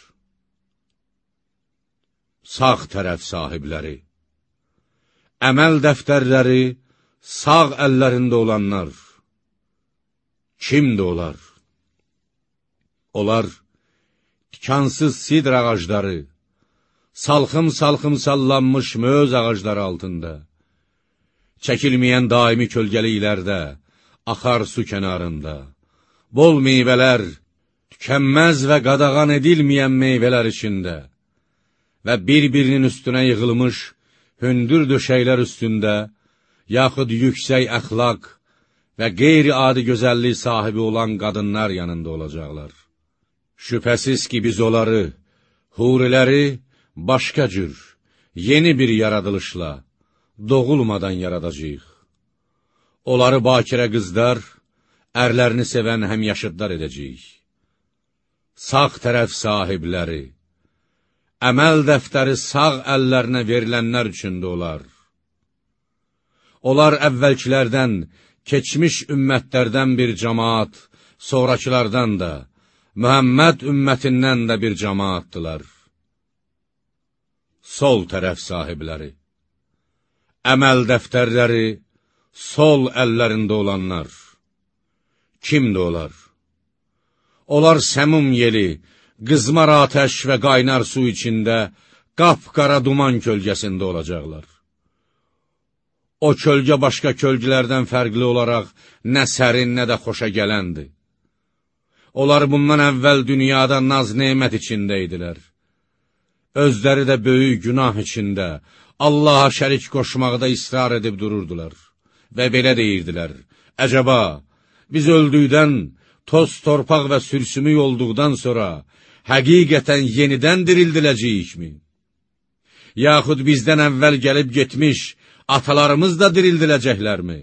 Speaker 1: Sağ tərəf sahibləri, əməl dəftərləri sağ əllərində olanlar, kimdir onlar? Onlar, tikansız sidr ağacları, salxım-salxım sallanmış möz ağacları altında, çəkilməyən daimi kölgəliklərdə, axar su kənarında, bol meyvələr, tükənməz və qadağan edilməyən meyvələr içində və bir-birinin üstünə yığılmış hündür döşəklər üstündə, yaxud yüksək əxlaq və qeyri-adi gözəllik sahibi olan qadınlar yanında olacaqlar. Şübhəsiz ki, biz onları, huriləri başqa cür, yeni bir yaradılışla, doğulmadan yaradacağıq. Onları bakirə qızlar, ərlərini sevən həmyaşıdlar edəcəyik. Sağ tərəf sahibləri, əməl dəftəri sağ əllərinə verilənlər üçün də olar. Onlar əvvəlkilərdən, keçmiş ümmətlərdən bir cəmaat, sonrakılardan da, Mühəmməd ümmətindən də bir cəmaatdılar. Sol tərəf sahibləri, əməl dəftərləri sol əllərində olanlar. Kimdir onlar? Onlar səmum yeli, qızmar atəş və qaynar su içində, qapqara duman kölgəsində olacaqlar. O kölgə başqa kölgələrdən fərqli olaraq nə sərin, nə də xoşa gələndir. Onlar bundan əvvəl dünyada naz-nemət içində idilər. Özləri də böyük günah içində, Allaha şərik qoşmaqda israr edib dururdular. Və belə deyirdilər, əcəba, biz öldükdən, toz, torpaq və sürsümük olduqdan sonra, həqiqətən yenidən dirildiləcəyikmi? Yaxud bizdən əvvəl gəlib getmiş, atalarımız da dirildiləcəklərmi?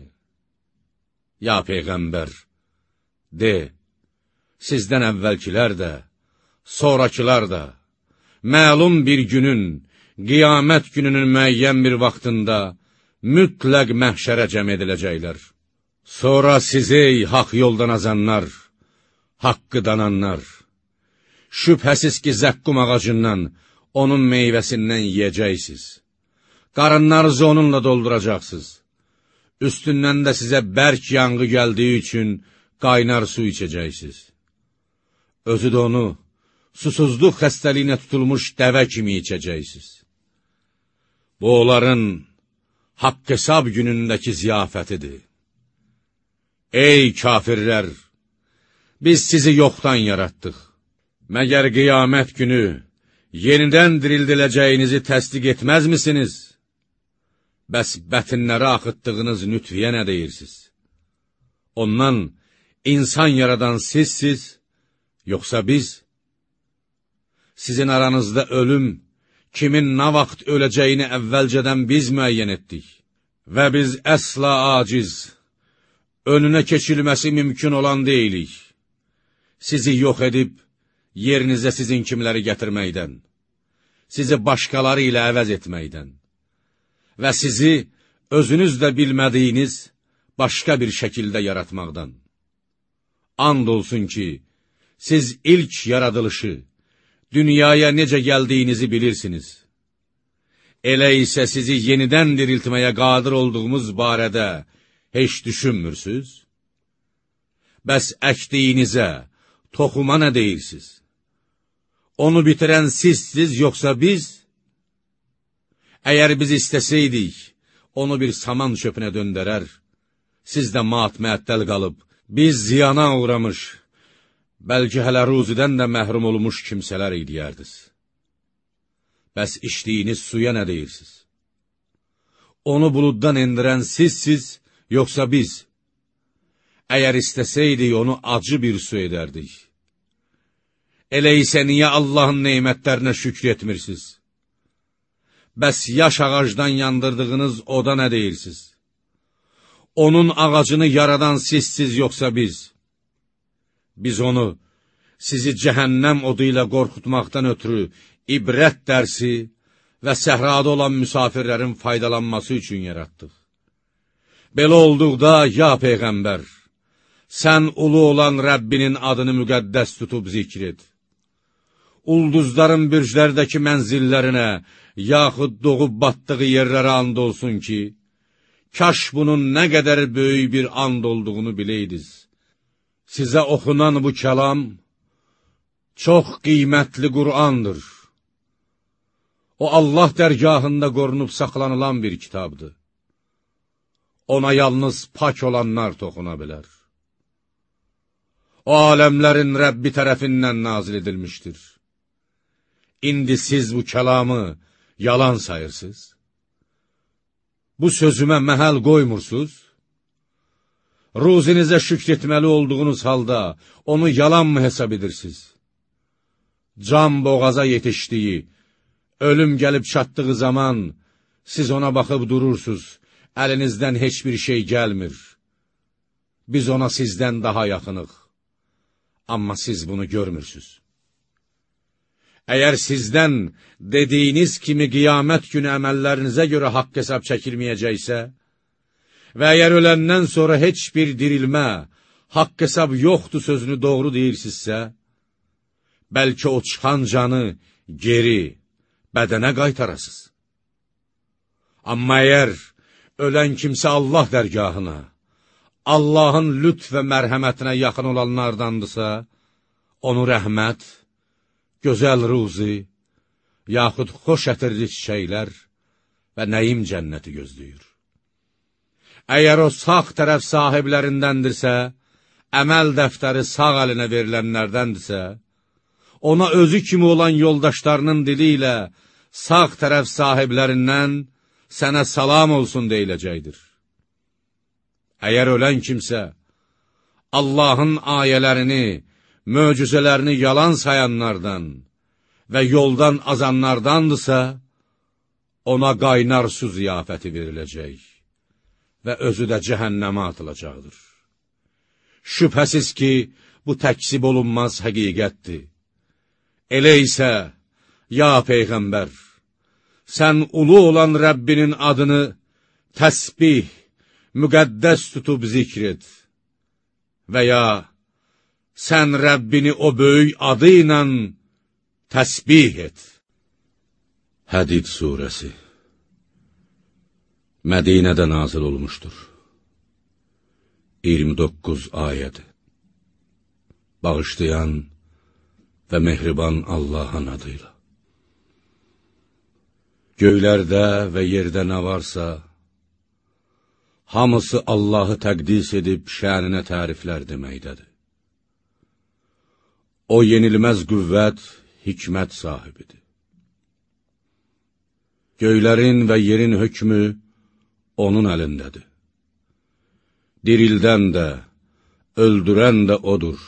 Speaker 1: Ya Peyğəmbər, de, sizdən əvvəlkilər də, sonrakılar da, məlum bir günün, qiyamət gününün müəyyən bir vaxtında, mütləq məhşərə cəm ediləcəklər. Sonra sizi haqq yoldan azanlar, haqqı dananlar, şübhəsiz ki, zəqqum ağacından, onun meyvəsindən yiyəcəksiniz. Qarınlarınızı onunla dolduracaqsınız. Üstündən də sizə bərk yanğı gəldiyi üçün qaynar su içəcəksiniz. Özü də onu, susuzluq xəstəliyinə tutulmuş dəvə kimi içəcəksiniz. Bu, onların haqq hesab günündəki ziyafətidir. Ey kafirlər! Biz sizi yoxdan yaratdıq. Məgər qiyamət günü yenidən dirildiləcəyinizi təsdiq etməzmisiniz? Bəs bətinlərə axıtdığınız nütfiyə nə deyirsiniz? Ondan insan yaradan sizsiz, yoxsa biz? Sizin aranızda ölüm, kimin nə vaxt öləcəyini əvvəlcədən biz müəyyən etdik. Və biz əsla aciz, önünə keçilməsi mümkün olan deyilik. Sizi yox edib, yerinizə sizin kimləri gətirməkdən, sizi başqaları ilə əvəz etməkdən və sizi özünüz də bilmədiyiniz başqa bir şəkildə yaratmaqdan. And olsun ki, siz ilk yaradılışı, dünyaya necə gəldiyinizi bilirsiniz. Elə isə sizi yenidən diriltməyə qadir olduğumuz barədə heç düşünmürsünüz? Bəs əkdiyinizə, toxuma nə deyirsiniz? Onu bitirən sizsiz, yoxsa biz? Əgər biz istəsəydik, onu bir saman çöpünə döndərər, siz də mat-məəttəl qalıb, biz ziyana uğramış, bəlkə hələ ruzidən də məhrum olmuş kimsələr idiyərdiniz. Bəs içdiyiniz suya nə deyirsiniz? Onu buluddan endirən sizsiz, yoxsa biz? Əgər istəsəydik, onu acı bir su edərdik. Elə isə niyə Allahın neymətlərinə şükr etmirsiniz? Bəs yaş ağacdan yandırdığınız oda nə deyirsiniz? Onun ağacını yaradan sizsiz, yoxsa biz? Biz onu, sizi cəhənnəm odu ilə qorxutmaqdan ötürü ibrət dərsi və səhrada olan müsafirlərin faydalanması üçün yaratdıq. Belə olduqda, ya Peyğəmbər, sən ulu olan Rəbbinin adını müqəddəs tutub zikr et. Ulduzların bürclərdəki mənzillərinə, yaxud doğub batdığı yerlərə and olsun ki, kaş bunun nə qədər böyük bir and olduğunu biləydiz. Sizə oxunan bu kəlam çox qiymətli Qur'andır. O, Allah dərgahında qorunub saxlanılan bir kitabdır. Ona yalnız pak olanlar toxuna bilər. O, aləmlərin Rəbbi tərəfindən nazil edilmişdir. İndi siz bu kəlamı yalan sayırsınız. Bu sözümə məhəl qoymursuz. Ruzinizə şükr etməli olduğunuz halda onu yalan mı hesab edirsiniz? Can boğaza yetişdiyi, ölüm gəlib çatdığı zaman siz ona baxıb durursunuz, əlinizdən heç bir şey gəlmir. Biz ona sizdən daha yaxınıq, amma siz bunu görmürsünüz. Əgər sizdən dediyiniz kimi qiyamət günü əməllərinizə görə haqq hesab çəkilməyəcəksə, və əgər öləndən sonra heç bir dirilmə, haqq hesab yoxdur sözünü doğru deyirsinizsə, bəlkə o çıxan canı geri bədənə qaytarasınız. Amma əgər ölən kimsə Allah dərgahına, Allahın lütf və mərhəmətinə yaxın olanlardandırsa, onu rəhmət, gözəl ruzi, yaxud xoş ətirli çiçəklər və nəyim cənnəti gözləyir. Əgər o sağ tərəf sahiblərindəndirsə, əməl dəftəri sağ əlinə verilənlərdəndirsə, ona özü kimi olan yoldaşlarının dili ilə sağ tərəf sahiblərindən sənə salam olsun deyiləcəkdir. Əgər ölən kimsə, Allahın ayələrini, möcüzələrini yalan sayanlardan və yoldan azanlardandırsa, ona qaynar su ziyafəti veriləcək və özü də cəhənnəmə atılacaqdır. Şübhəsiz ki, bu təksib olunmaz həqiqətdir. Elə isə, ya Peyğəmbər, sən ulu olan Rəbbinin adını təsbih, müqəddəs tutub zikr et və ya sən Rəbbini o böyük adı ilə təsbih et. Hədid surəsi Mədinədə nazil olmuşdur. 29 ayədir. Bağışlayan və mehriban Allahın adıyla. Göylərdə və yerdə nə varsa, hamısı Allahı təqdis edib şəninə təriflər deməkdədir. O yenilməz qüvvət, hikmət sahibidir. Göylərin və yerin hökmü onun əlindədir. Dirildən də, öldürən də odur.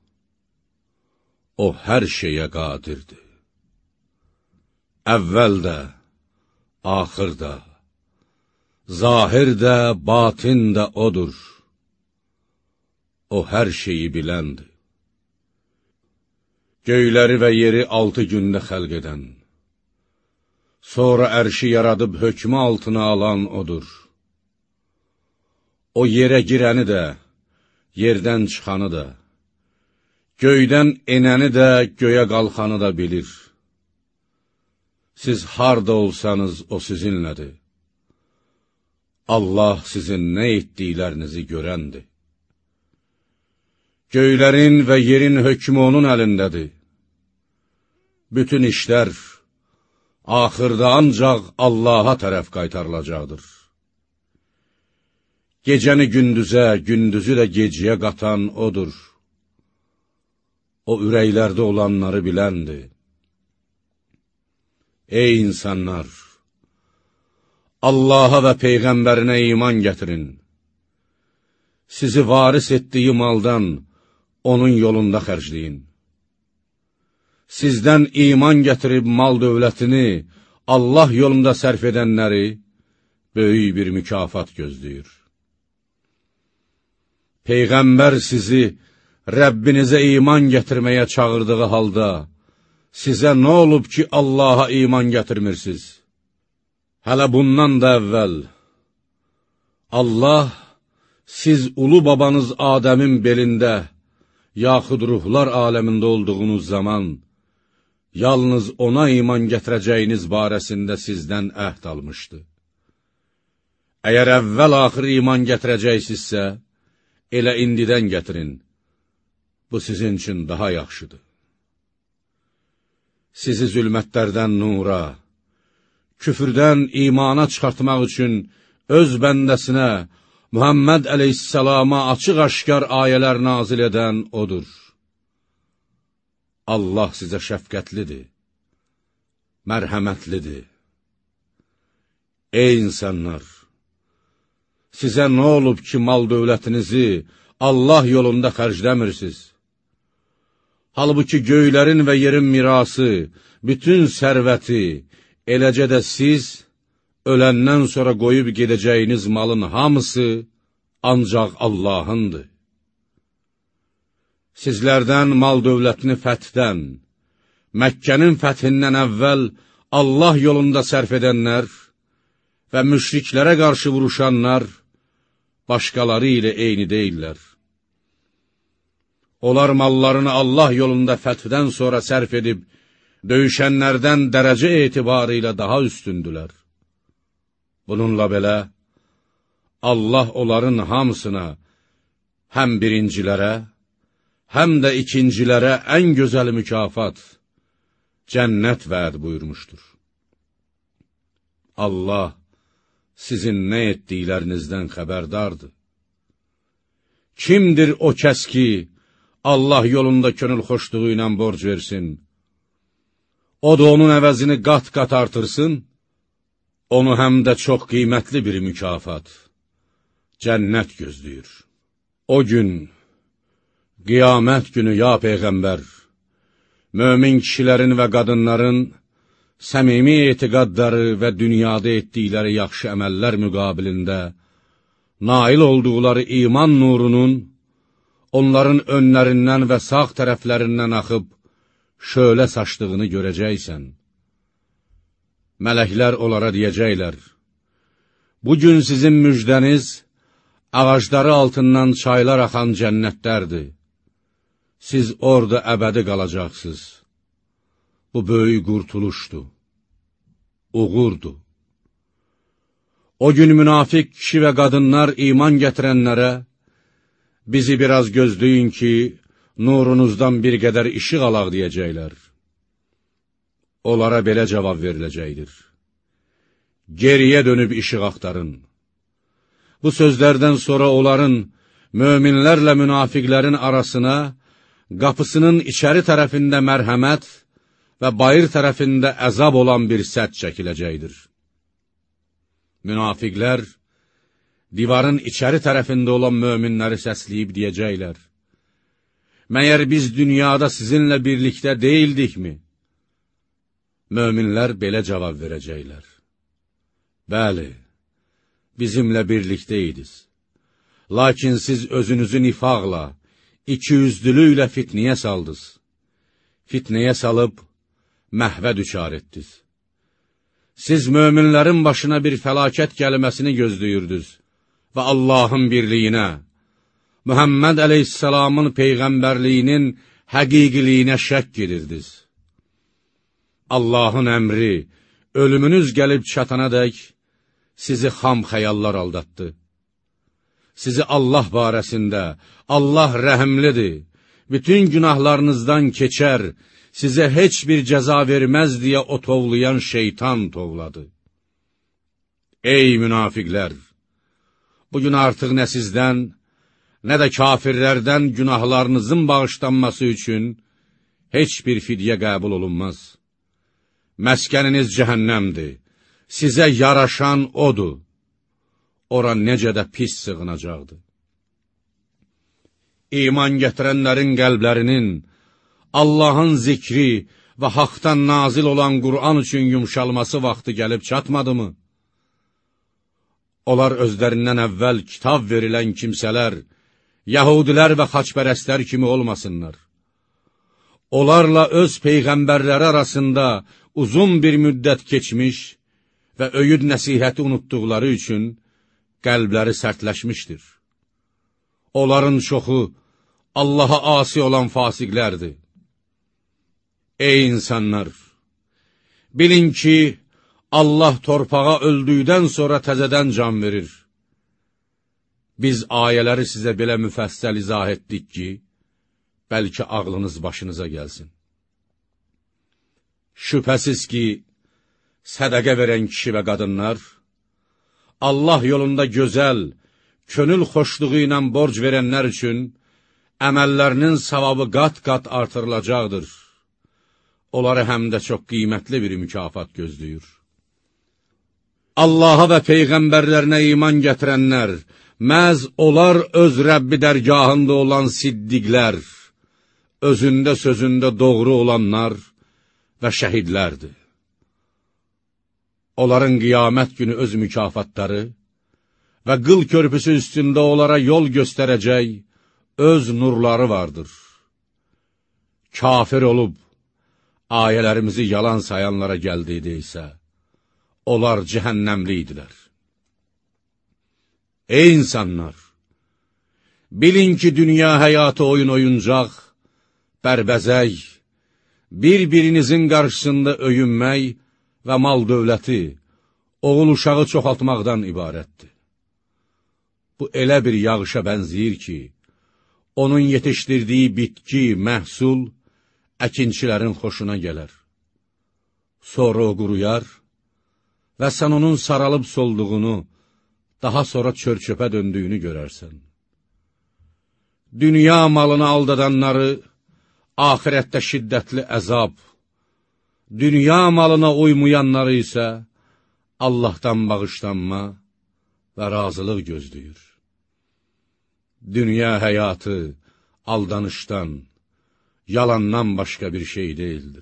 Speaker 1: O hər şeyə qadirdir. Əvvəl də, axır da, zahir də, batin də odur. O hər şeyi biləndir. Göyləri və yeri 6 gündə xəlq edən, sonra ərşi yaradıb hökmü altına alan odur. O yerə girəni də, yerdən çıxanı da, göydən enəni də, göyə qalxanı da bilir. Siz harda olsanız, o sizinlədir. Allah sizin nə etdiklərinizi görəndir. Göylərin və yerin hökmü onun əlindədir. Bütün işlər, axırda ancaq Allaha tərəf qaytarılacaqdır. Gecəni gündüzə, gündüzü də gecəyə qatan odur. O ürəklərdə olanları biləndir. Ey insanlar! Allaha və Peyğəmbərinə iman gətirin. Sizi varis etdiyi maldan onun yolunda xərcləyin. Sizdən iman gətirib mal dövlətini Allah yolunda sərf edənləri böyük bir mükafat gözləyir. Peyğəmbər sizi Rəbbinizə iman gətirməyə çağırdığı halda, sizə nə olub ki, Allaha iman gətirmirsiniz? Hələ bundan da əvvəl, Allah, siz ulu babanız Adəmin belində, yaxud ruhlar aləmində olduğunuz zaman, yalnız ona iman gətirəcəyiniz barəsində sizdən əhd almışdı. Əgər əvvəl-axır iman gətirəcəksinizsə, elə indidən gətirin. Bu sizin üçün daha yaxşıdır. Sizi zülmətlərdən nura, küfürdən imana çıxartmaq üçün öz bəndəsinə, Muhammed əleyhissalama açıq-aşkar ayələr nazil edən odur. Allah sizə şəfqətlidir, mərhəmətlidir. Ey insanlar! Sizə nə olub ki, mal dövlətinizi Allah yolunda xərcləmirsiniz? Halbuki göylərin və yerin mirası, bütün sərvəti, eləcə də siz, öləndən sonra qoyub gedəcəyiniz malın hamısı ancaq Allahındır. Sizlərdən mal dövlətini fəthdən, Məkkənin fəthindən əvvəl Allah yolunda sərf edənlər və müşriklərə qarşı vuruşanlar başqaları ilə eyni deyirlər. Onlar mallarını Allah yolunda fəthdən sonra sərf edib, döyüşənlərdən dərəcə etibarı ilə daha üstündülər. Bununla belə, Allah onların hamısına, həm birincilərə, həm də ikincilərə ən gözəl mükafat, cənnət vəd buyurmuşdur. Allah sizin nə etdiklərinizdən xəbərdardır. Kimdir o kəs ki, Allah yolunda könül xoşluğu ilə borc versin? O da onun əvəzini qat-qat artırsın, onu həm də çox qiymətli bir mükafat, cənnət gözləyir. O gün, qiyamət günü, ya Peyğəmbər, mömin kişilərin və qadınların səmimi etiqadları və dünyada etdikləri yaxşı əməllər müqabilində nail olduqları iman nurunun onların önlərindən və sağ tərəflərindən axıb şölə saçdığını görəcəksən. Mələklər onlara deyəcəklər, bugün sizin müjdəniz ağacları altından çaylar axan cənnətlərdir. Siz orada əbədi qalacaqsınız. Bu böyük qurtuluşdur, uğurdur. O gün münafiq kişi və qadınlar iman gətirənlərə, bizi biraz gözləyin ki, nurunuzdan bir qədər işıq alaq deyəcəklər. Onlara belə cavab veriləcəkdir. Geriyə dönüb işıq axtarın. Bu sözlərdən sonra onların, möminlərlə münafiqlərin arasına, qapısının içəri tərəfində mərhəmət və bayır tərəfində əzab olan bir sədd çəkiləcəkdir. Münafiqlər, divarın içəri tərəfində olan möminləri səsləyib deyəcəklər, məyər biz dünyada sizinlə birlikdə deyildikmi? Möminlər belə cavab verəcəklər, bəli, bizimlə birlikdəydiniz. Lakin siz özünüzü nifaqla, ikiyüzlülüklə fitnəyə saldınız. Fitnəyə salıb, məhvə düçar etdiniz. Siz möminlərin başına bir fəlakət gəlməsini gözləyirdiniz və Allahın birliyinə, Muhammed əleyhissalamın peyğəmbərliyinin həqiqiliyinə şəkk edirdiniz. Allahın əmri, ölümünüz gəlib çatana dək, sizi xam xəyallar aldatdı. Sizi Allah barəsində, Allah rəhimlidir, bütün günahlarınızdan keçər, sizə heç bir cəza verməz deyə o tovlayan şeytan tovladı. Ey münafiqlər! Bugün artıq nə sizdən, nə də kafirlərdən günahlarınızın bağışlanması üçün heç bir fidyə qəbul olunmaz. Məskəniniz cəhənnəmdir, sizə yaraşan odur. Ora necə də pis sığınacaqdır. İman gətirənlərin qəlblərinin, Allahın zikri və haqdan nazil olan Qur'an üçün yumşalması vaxtı gəlib çatmadı mı? Onlar özlərindən əvvəl kitab verilən kimsələr, yəhudilər və xaçpərəstlər kimi olmasınlar. Onlarla öz peyğəmbərləri arasında uzun bir müddət keçmiş və öyüd nəsihəti unutduqları üçün qəlbləri sərtləşmişdir. Onların çoxu Allaha asi olan fasiqlərdir. Ey insanlar! Bilin ki, Allah torpağa öldükdən sonra təzədən can verir. Biz ayələri sizə belə müfəssəl izah etdik ki, bəlkə ağlınız başınıza gəlsin. Şübhəsiz ki, sədəqə verən kişi və qadınlar, Allah yolunda gözəl, könül xoşluğu ilə borc verənlər üçün əməllərinin savabı qat-qat artırılacaqdır. Onları həm də çox qiymətli bir mükafat gözləyir. Allaha və peyğəmbərlərinə iman gətirənlər, məhz onlar öz Rəbbi dərgahında olan siddiqlər, özündə sözündə doğru olanlar və şəhidlərdir. Onların qiyamət günü öz mükafatları və qıl körpüsü üstündə onlara yol göstərəcək öz nurları vardır. Kafir olub, ayələrimizi yalan sayanlara gəldiydə isə, onlar cəhənnəmli idilər. Ey insanlar! Bilin ki, dünya həyatı oyuncaq, bərbəzək, bir-birinizin qarşısında öyünmək və mal dövləti, oğul uşağı çoxaltmaqdan ibarətdir. Bu elə bir yağışa bənzəyir ki, onun yetişdirdiyi bitki, məhsul, əkinçilərin xoşuna gələr. Sonra o quruyar və sən onun saralıb solduğunu, daha sonra çör-çöpə döndüyünü görərsən. Dünya malını aldadanları, axirətdə şiddətli əzab, dünya malına uymayanları isə Allahdan bağışlanma və razılıq gözləyir. Dünya həyatı aldanışdan, yalandan başqa bir şey deyildir.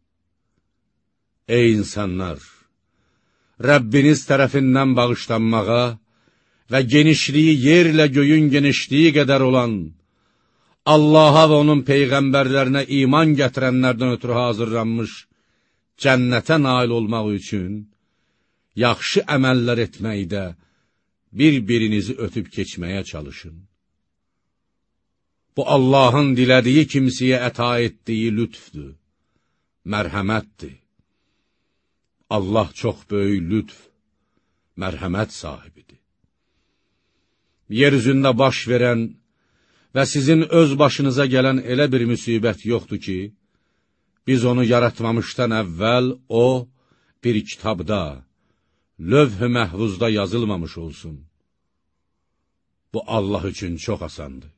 Speaker 1: Ey insanlar! Rəbbiniz tərəfindən bağışlanmağa və genişliyi yerlə göyün genişliyi qədər olan, Allaha və onun peyğəmbərlərinə iman gətirənlərdən ötürü hazırlanmış cənnətə nail olmaq üçün yaxşı əməllər etməkdə bir-birinizi ötüb keçməyə çalışın. Bu, Allahın dilədiyi kimsəyə əta etdiyi lütfdür, mərhəmətdir. Allah çox böyük lütf, mərhəmət sahibidir. Yer üzündə baş verən və sizin öz başınıza gələn elə bir müsibət yoxdur ki, biz onu yaratmamışdan əvvəl o, bir kitabda, lövh-i məhvuzda yazılmamış olsun. Bu, Allah üçün çox asandır.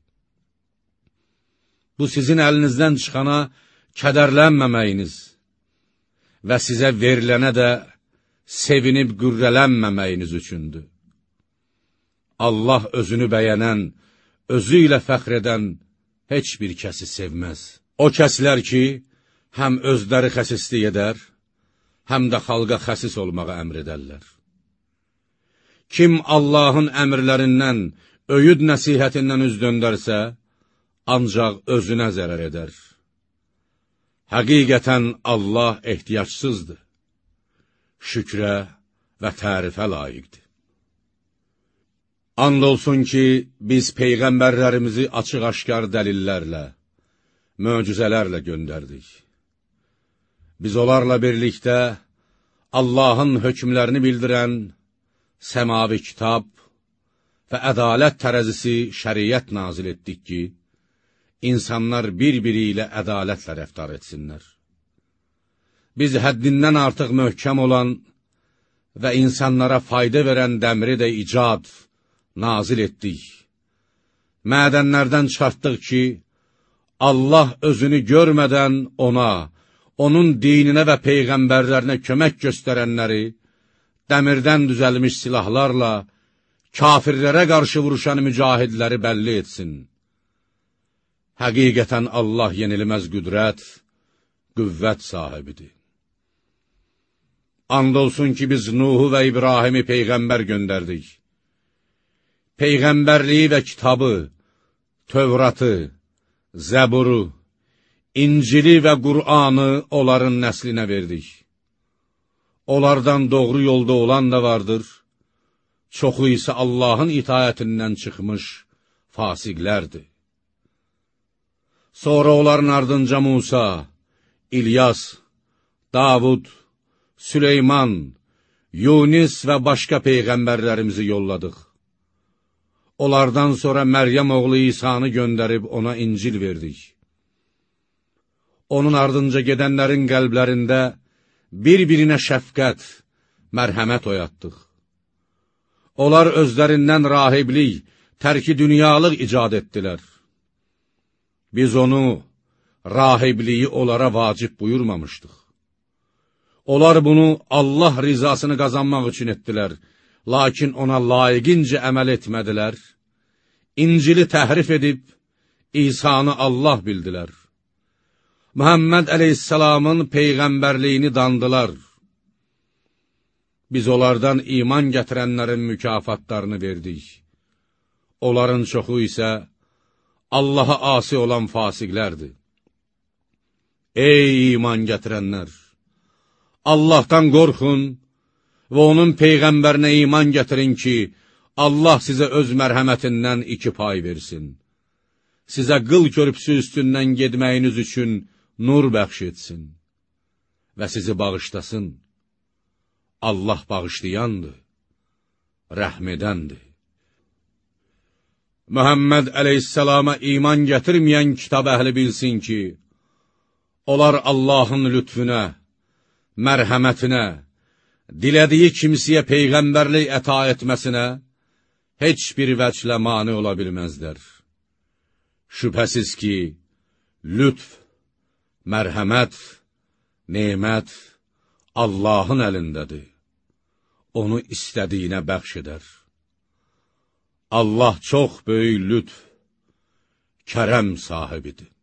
Speaker 1: Bu, sizin əlinizdən çıxana kədərlənməməyiniz və sizə verilənə də sevinib qürrələnməməyiniz üçündür. Allah özünü bəyənən, özü ilə fəxr edən heç bir kəsi sevməz. O kəslər ki, həm özləri xəsislik edər, həm də xalqa xəsis olmağa əmr edərlər. Kim Allahın əmrlərindən, öyüd nəsihətindən üz döndərsə, ancaq özünə zərər edər. Həqiqətən Allah ehtiyacsızdır, şükrə və tərifə layiqdir. And olsun ki, biz peyğəmbərlərimizi açıq-aşkar dəlillərlə, möcüzələrlə göndərdik. Biz onlarla birlikdə Allahın hökmlərini bildirən səmavi kitab və ədalət tərəzisi şəriət nazil etdik ki, insanlar bir-biri ilə ədalətlə rəftar etsinlər. Biz həddindən artıq möhkəm olan və insanlara fayda verən dəmri də icad, nazil etdik. Mədənlərdən çıxartdıq ki, Allah özünü görmədən ona, onun dininə və peyğəmbərlərinə kömək göstərənləri, dəmirdən düzəlmiş silahlarla kafirlərə qarşı vuruşan mücahidləri bəlli etsin. Həqiqətən Allah yenilməz qüdrət, qüvvət sahibidir. And olsun ki, biz Nuhu və İbrahimi peyğəmbər göndərdik. Peyğəmbərliyi və kitabı, Tövratı, Zəburu, İncili və Qur'anı onların nəslinə verdik. Onlardan doğru yolda olan da vardır, çoxu isə Allahın itaətindən çıxmış fasiqlərdir. Sonra onların ardınca Musa, İlyas, Davud, Süleyman, Yunis və başqa peyğəmbərlərimizi yolladıq. Onlardan sonra Məryəm oğlu İsa'nı göndərib ona İncil verdik. Onun ardınca gedənlərin qəlblərində bir-birinə şəfqət, mərhəmət oyatdıq. Onlar özlərindən rahiblik, tərki dünyalıq icad etdilər. Biz onu, rahibliyi onlara vacib buyurmamışdıq. Onlar bunu Allah rizasını qazanmaq üçün etdilər, lakin ona layiqincə əməl etmədilər. İncili təhrif edib, İsa'nı Allah bildilər. Muhammed əleyhissalamın peyğəmbərliyini dandılar. Biz onlardan iman gətirənlərin mükafatlarını verdik. Onların çoxu isə Allaha asi olan fasiqlərdir. Ey iman gətirənlər! Allahdan qorxun və onun peyğəmbərinə iman gətirin ki, Allah sizə öz mərhəmətindən 2 pay versin. Sizə qıl körpüsü üstündən gedməyiniz üçün nur bəxş etsin və sizi bağışlasın. Allah bağışlayandır, rəhm edəndir. Muhammed əleyhissalama iman gətirməyən kitab əhli bilsin ki, onlar Allahın lütfüne, mərhəmətinə, dilədiyi kimsəyə peyğəmbərlik əta etməsinə heç bir vəclə mane ola bilməzlər. Şübhəsiz ki, lütf, mərhəmət, nemət Allahın əlindədir. Onu istədiyinə bəxş edər. Allah çox böyük lütf, kərəm sahibidir.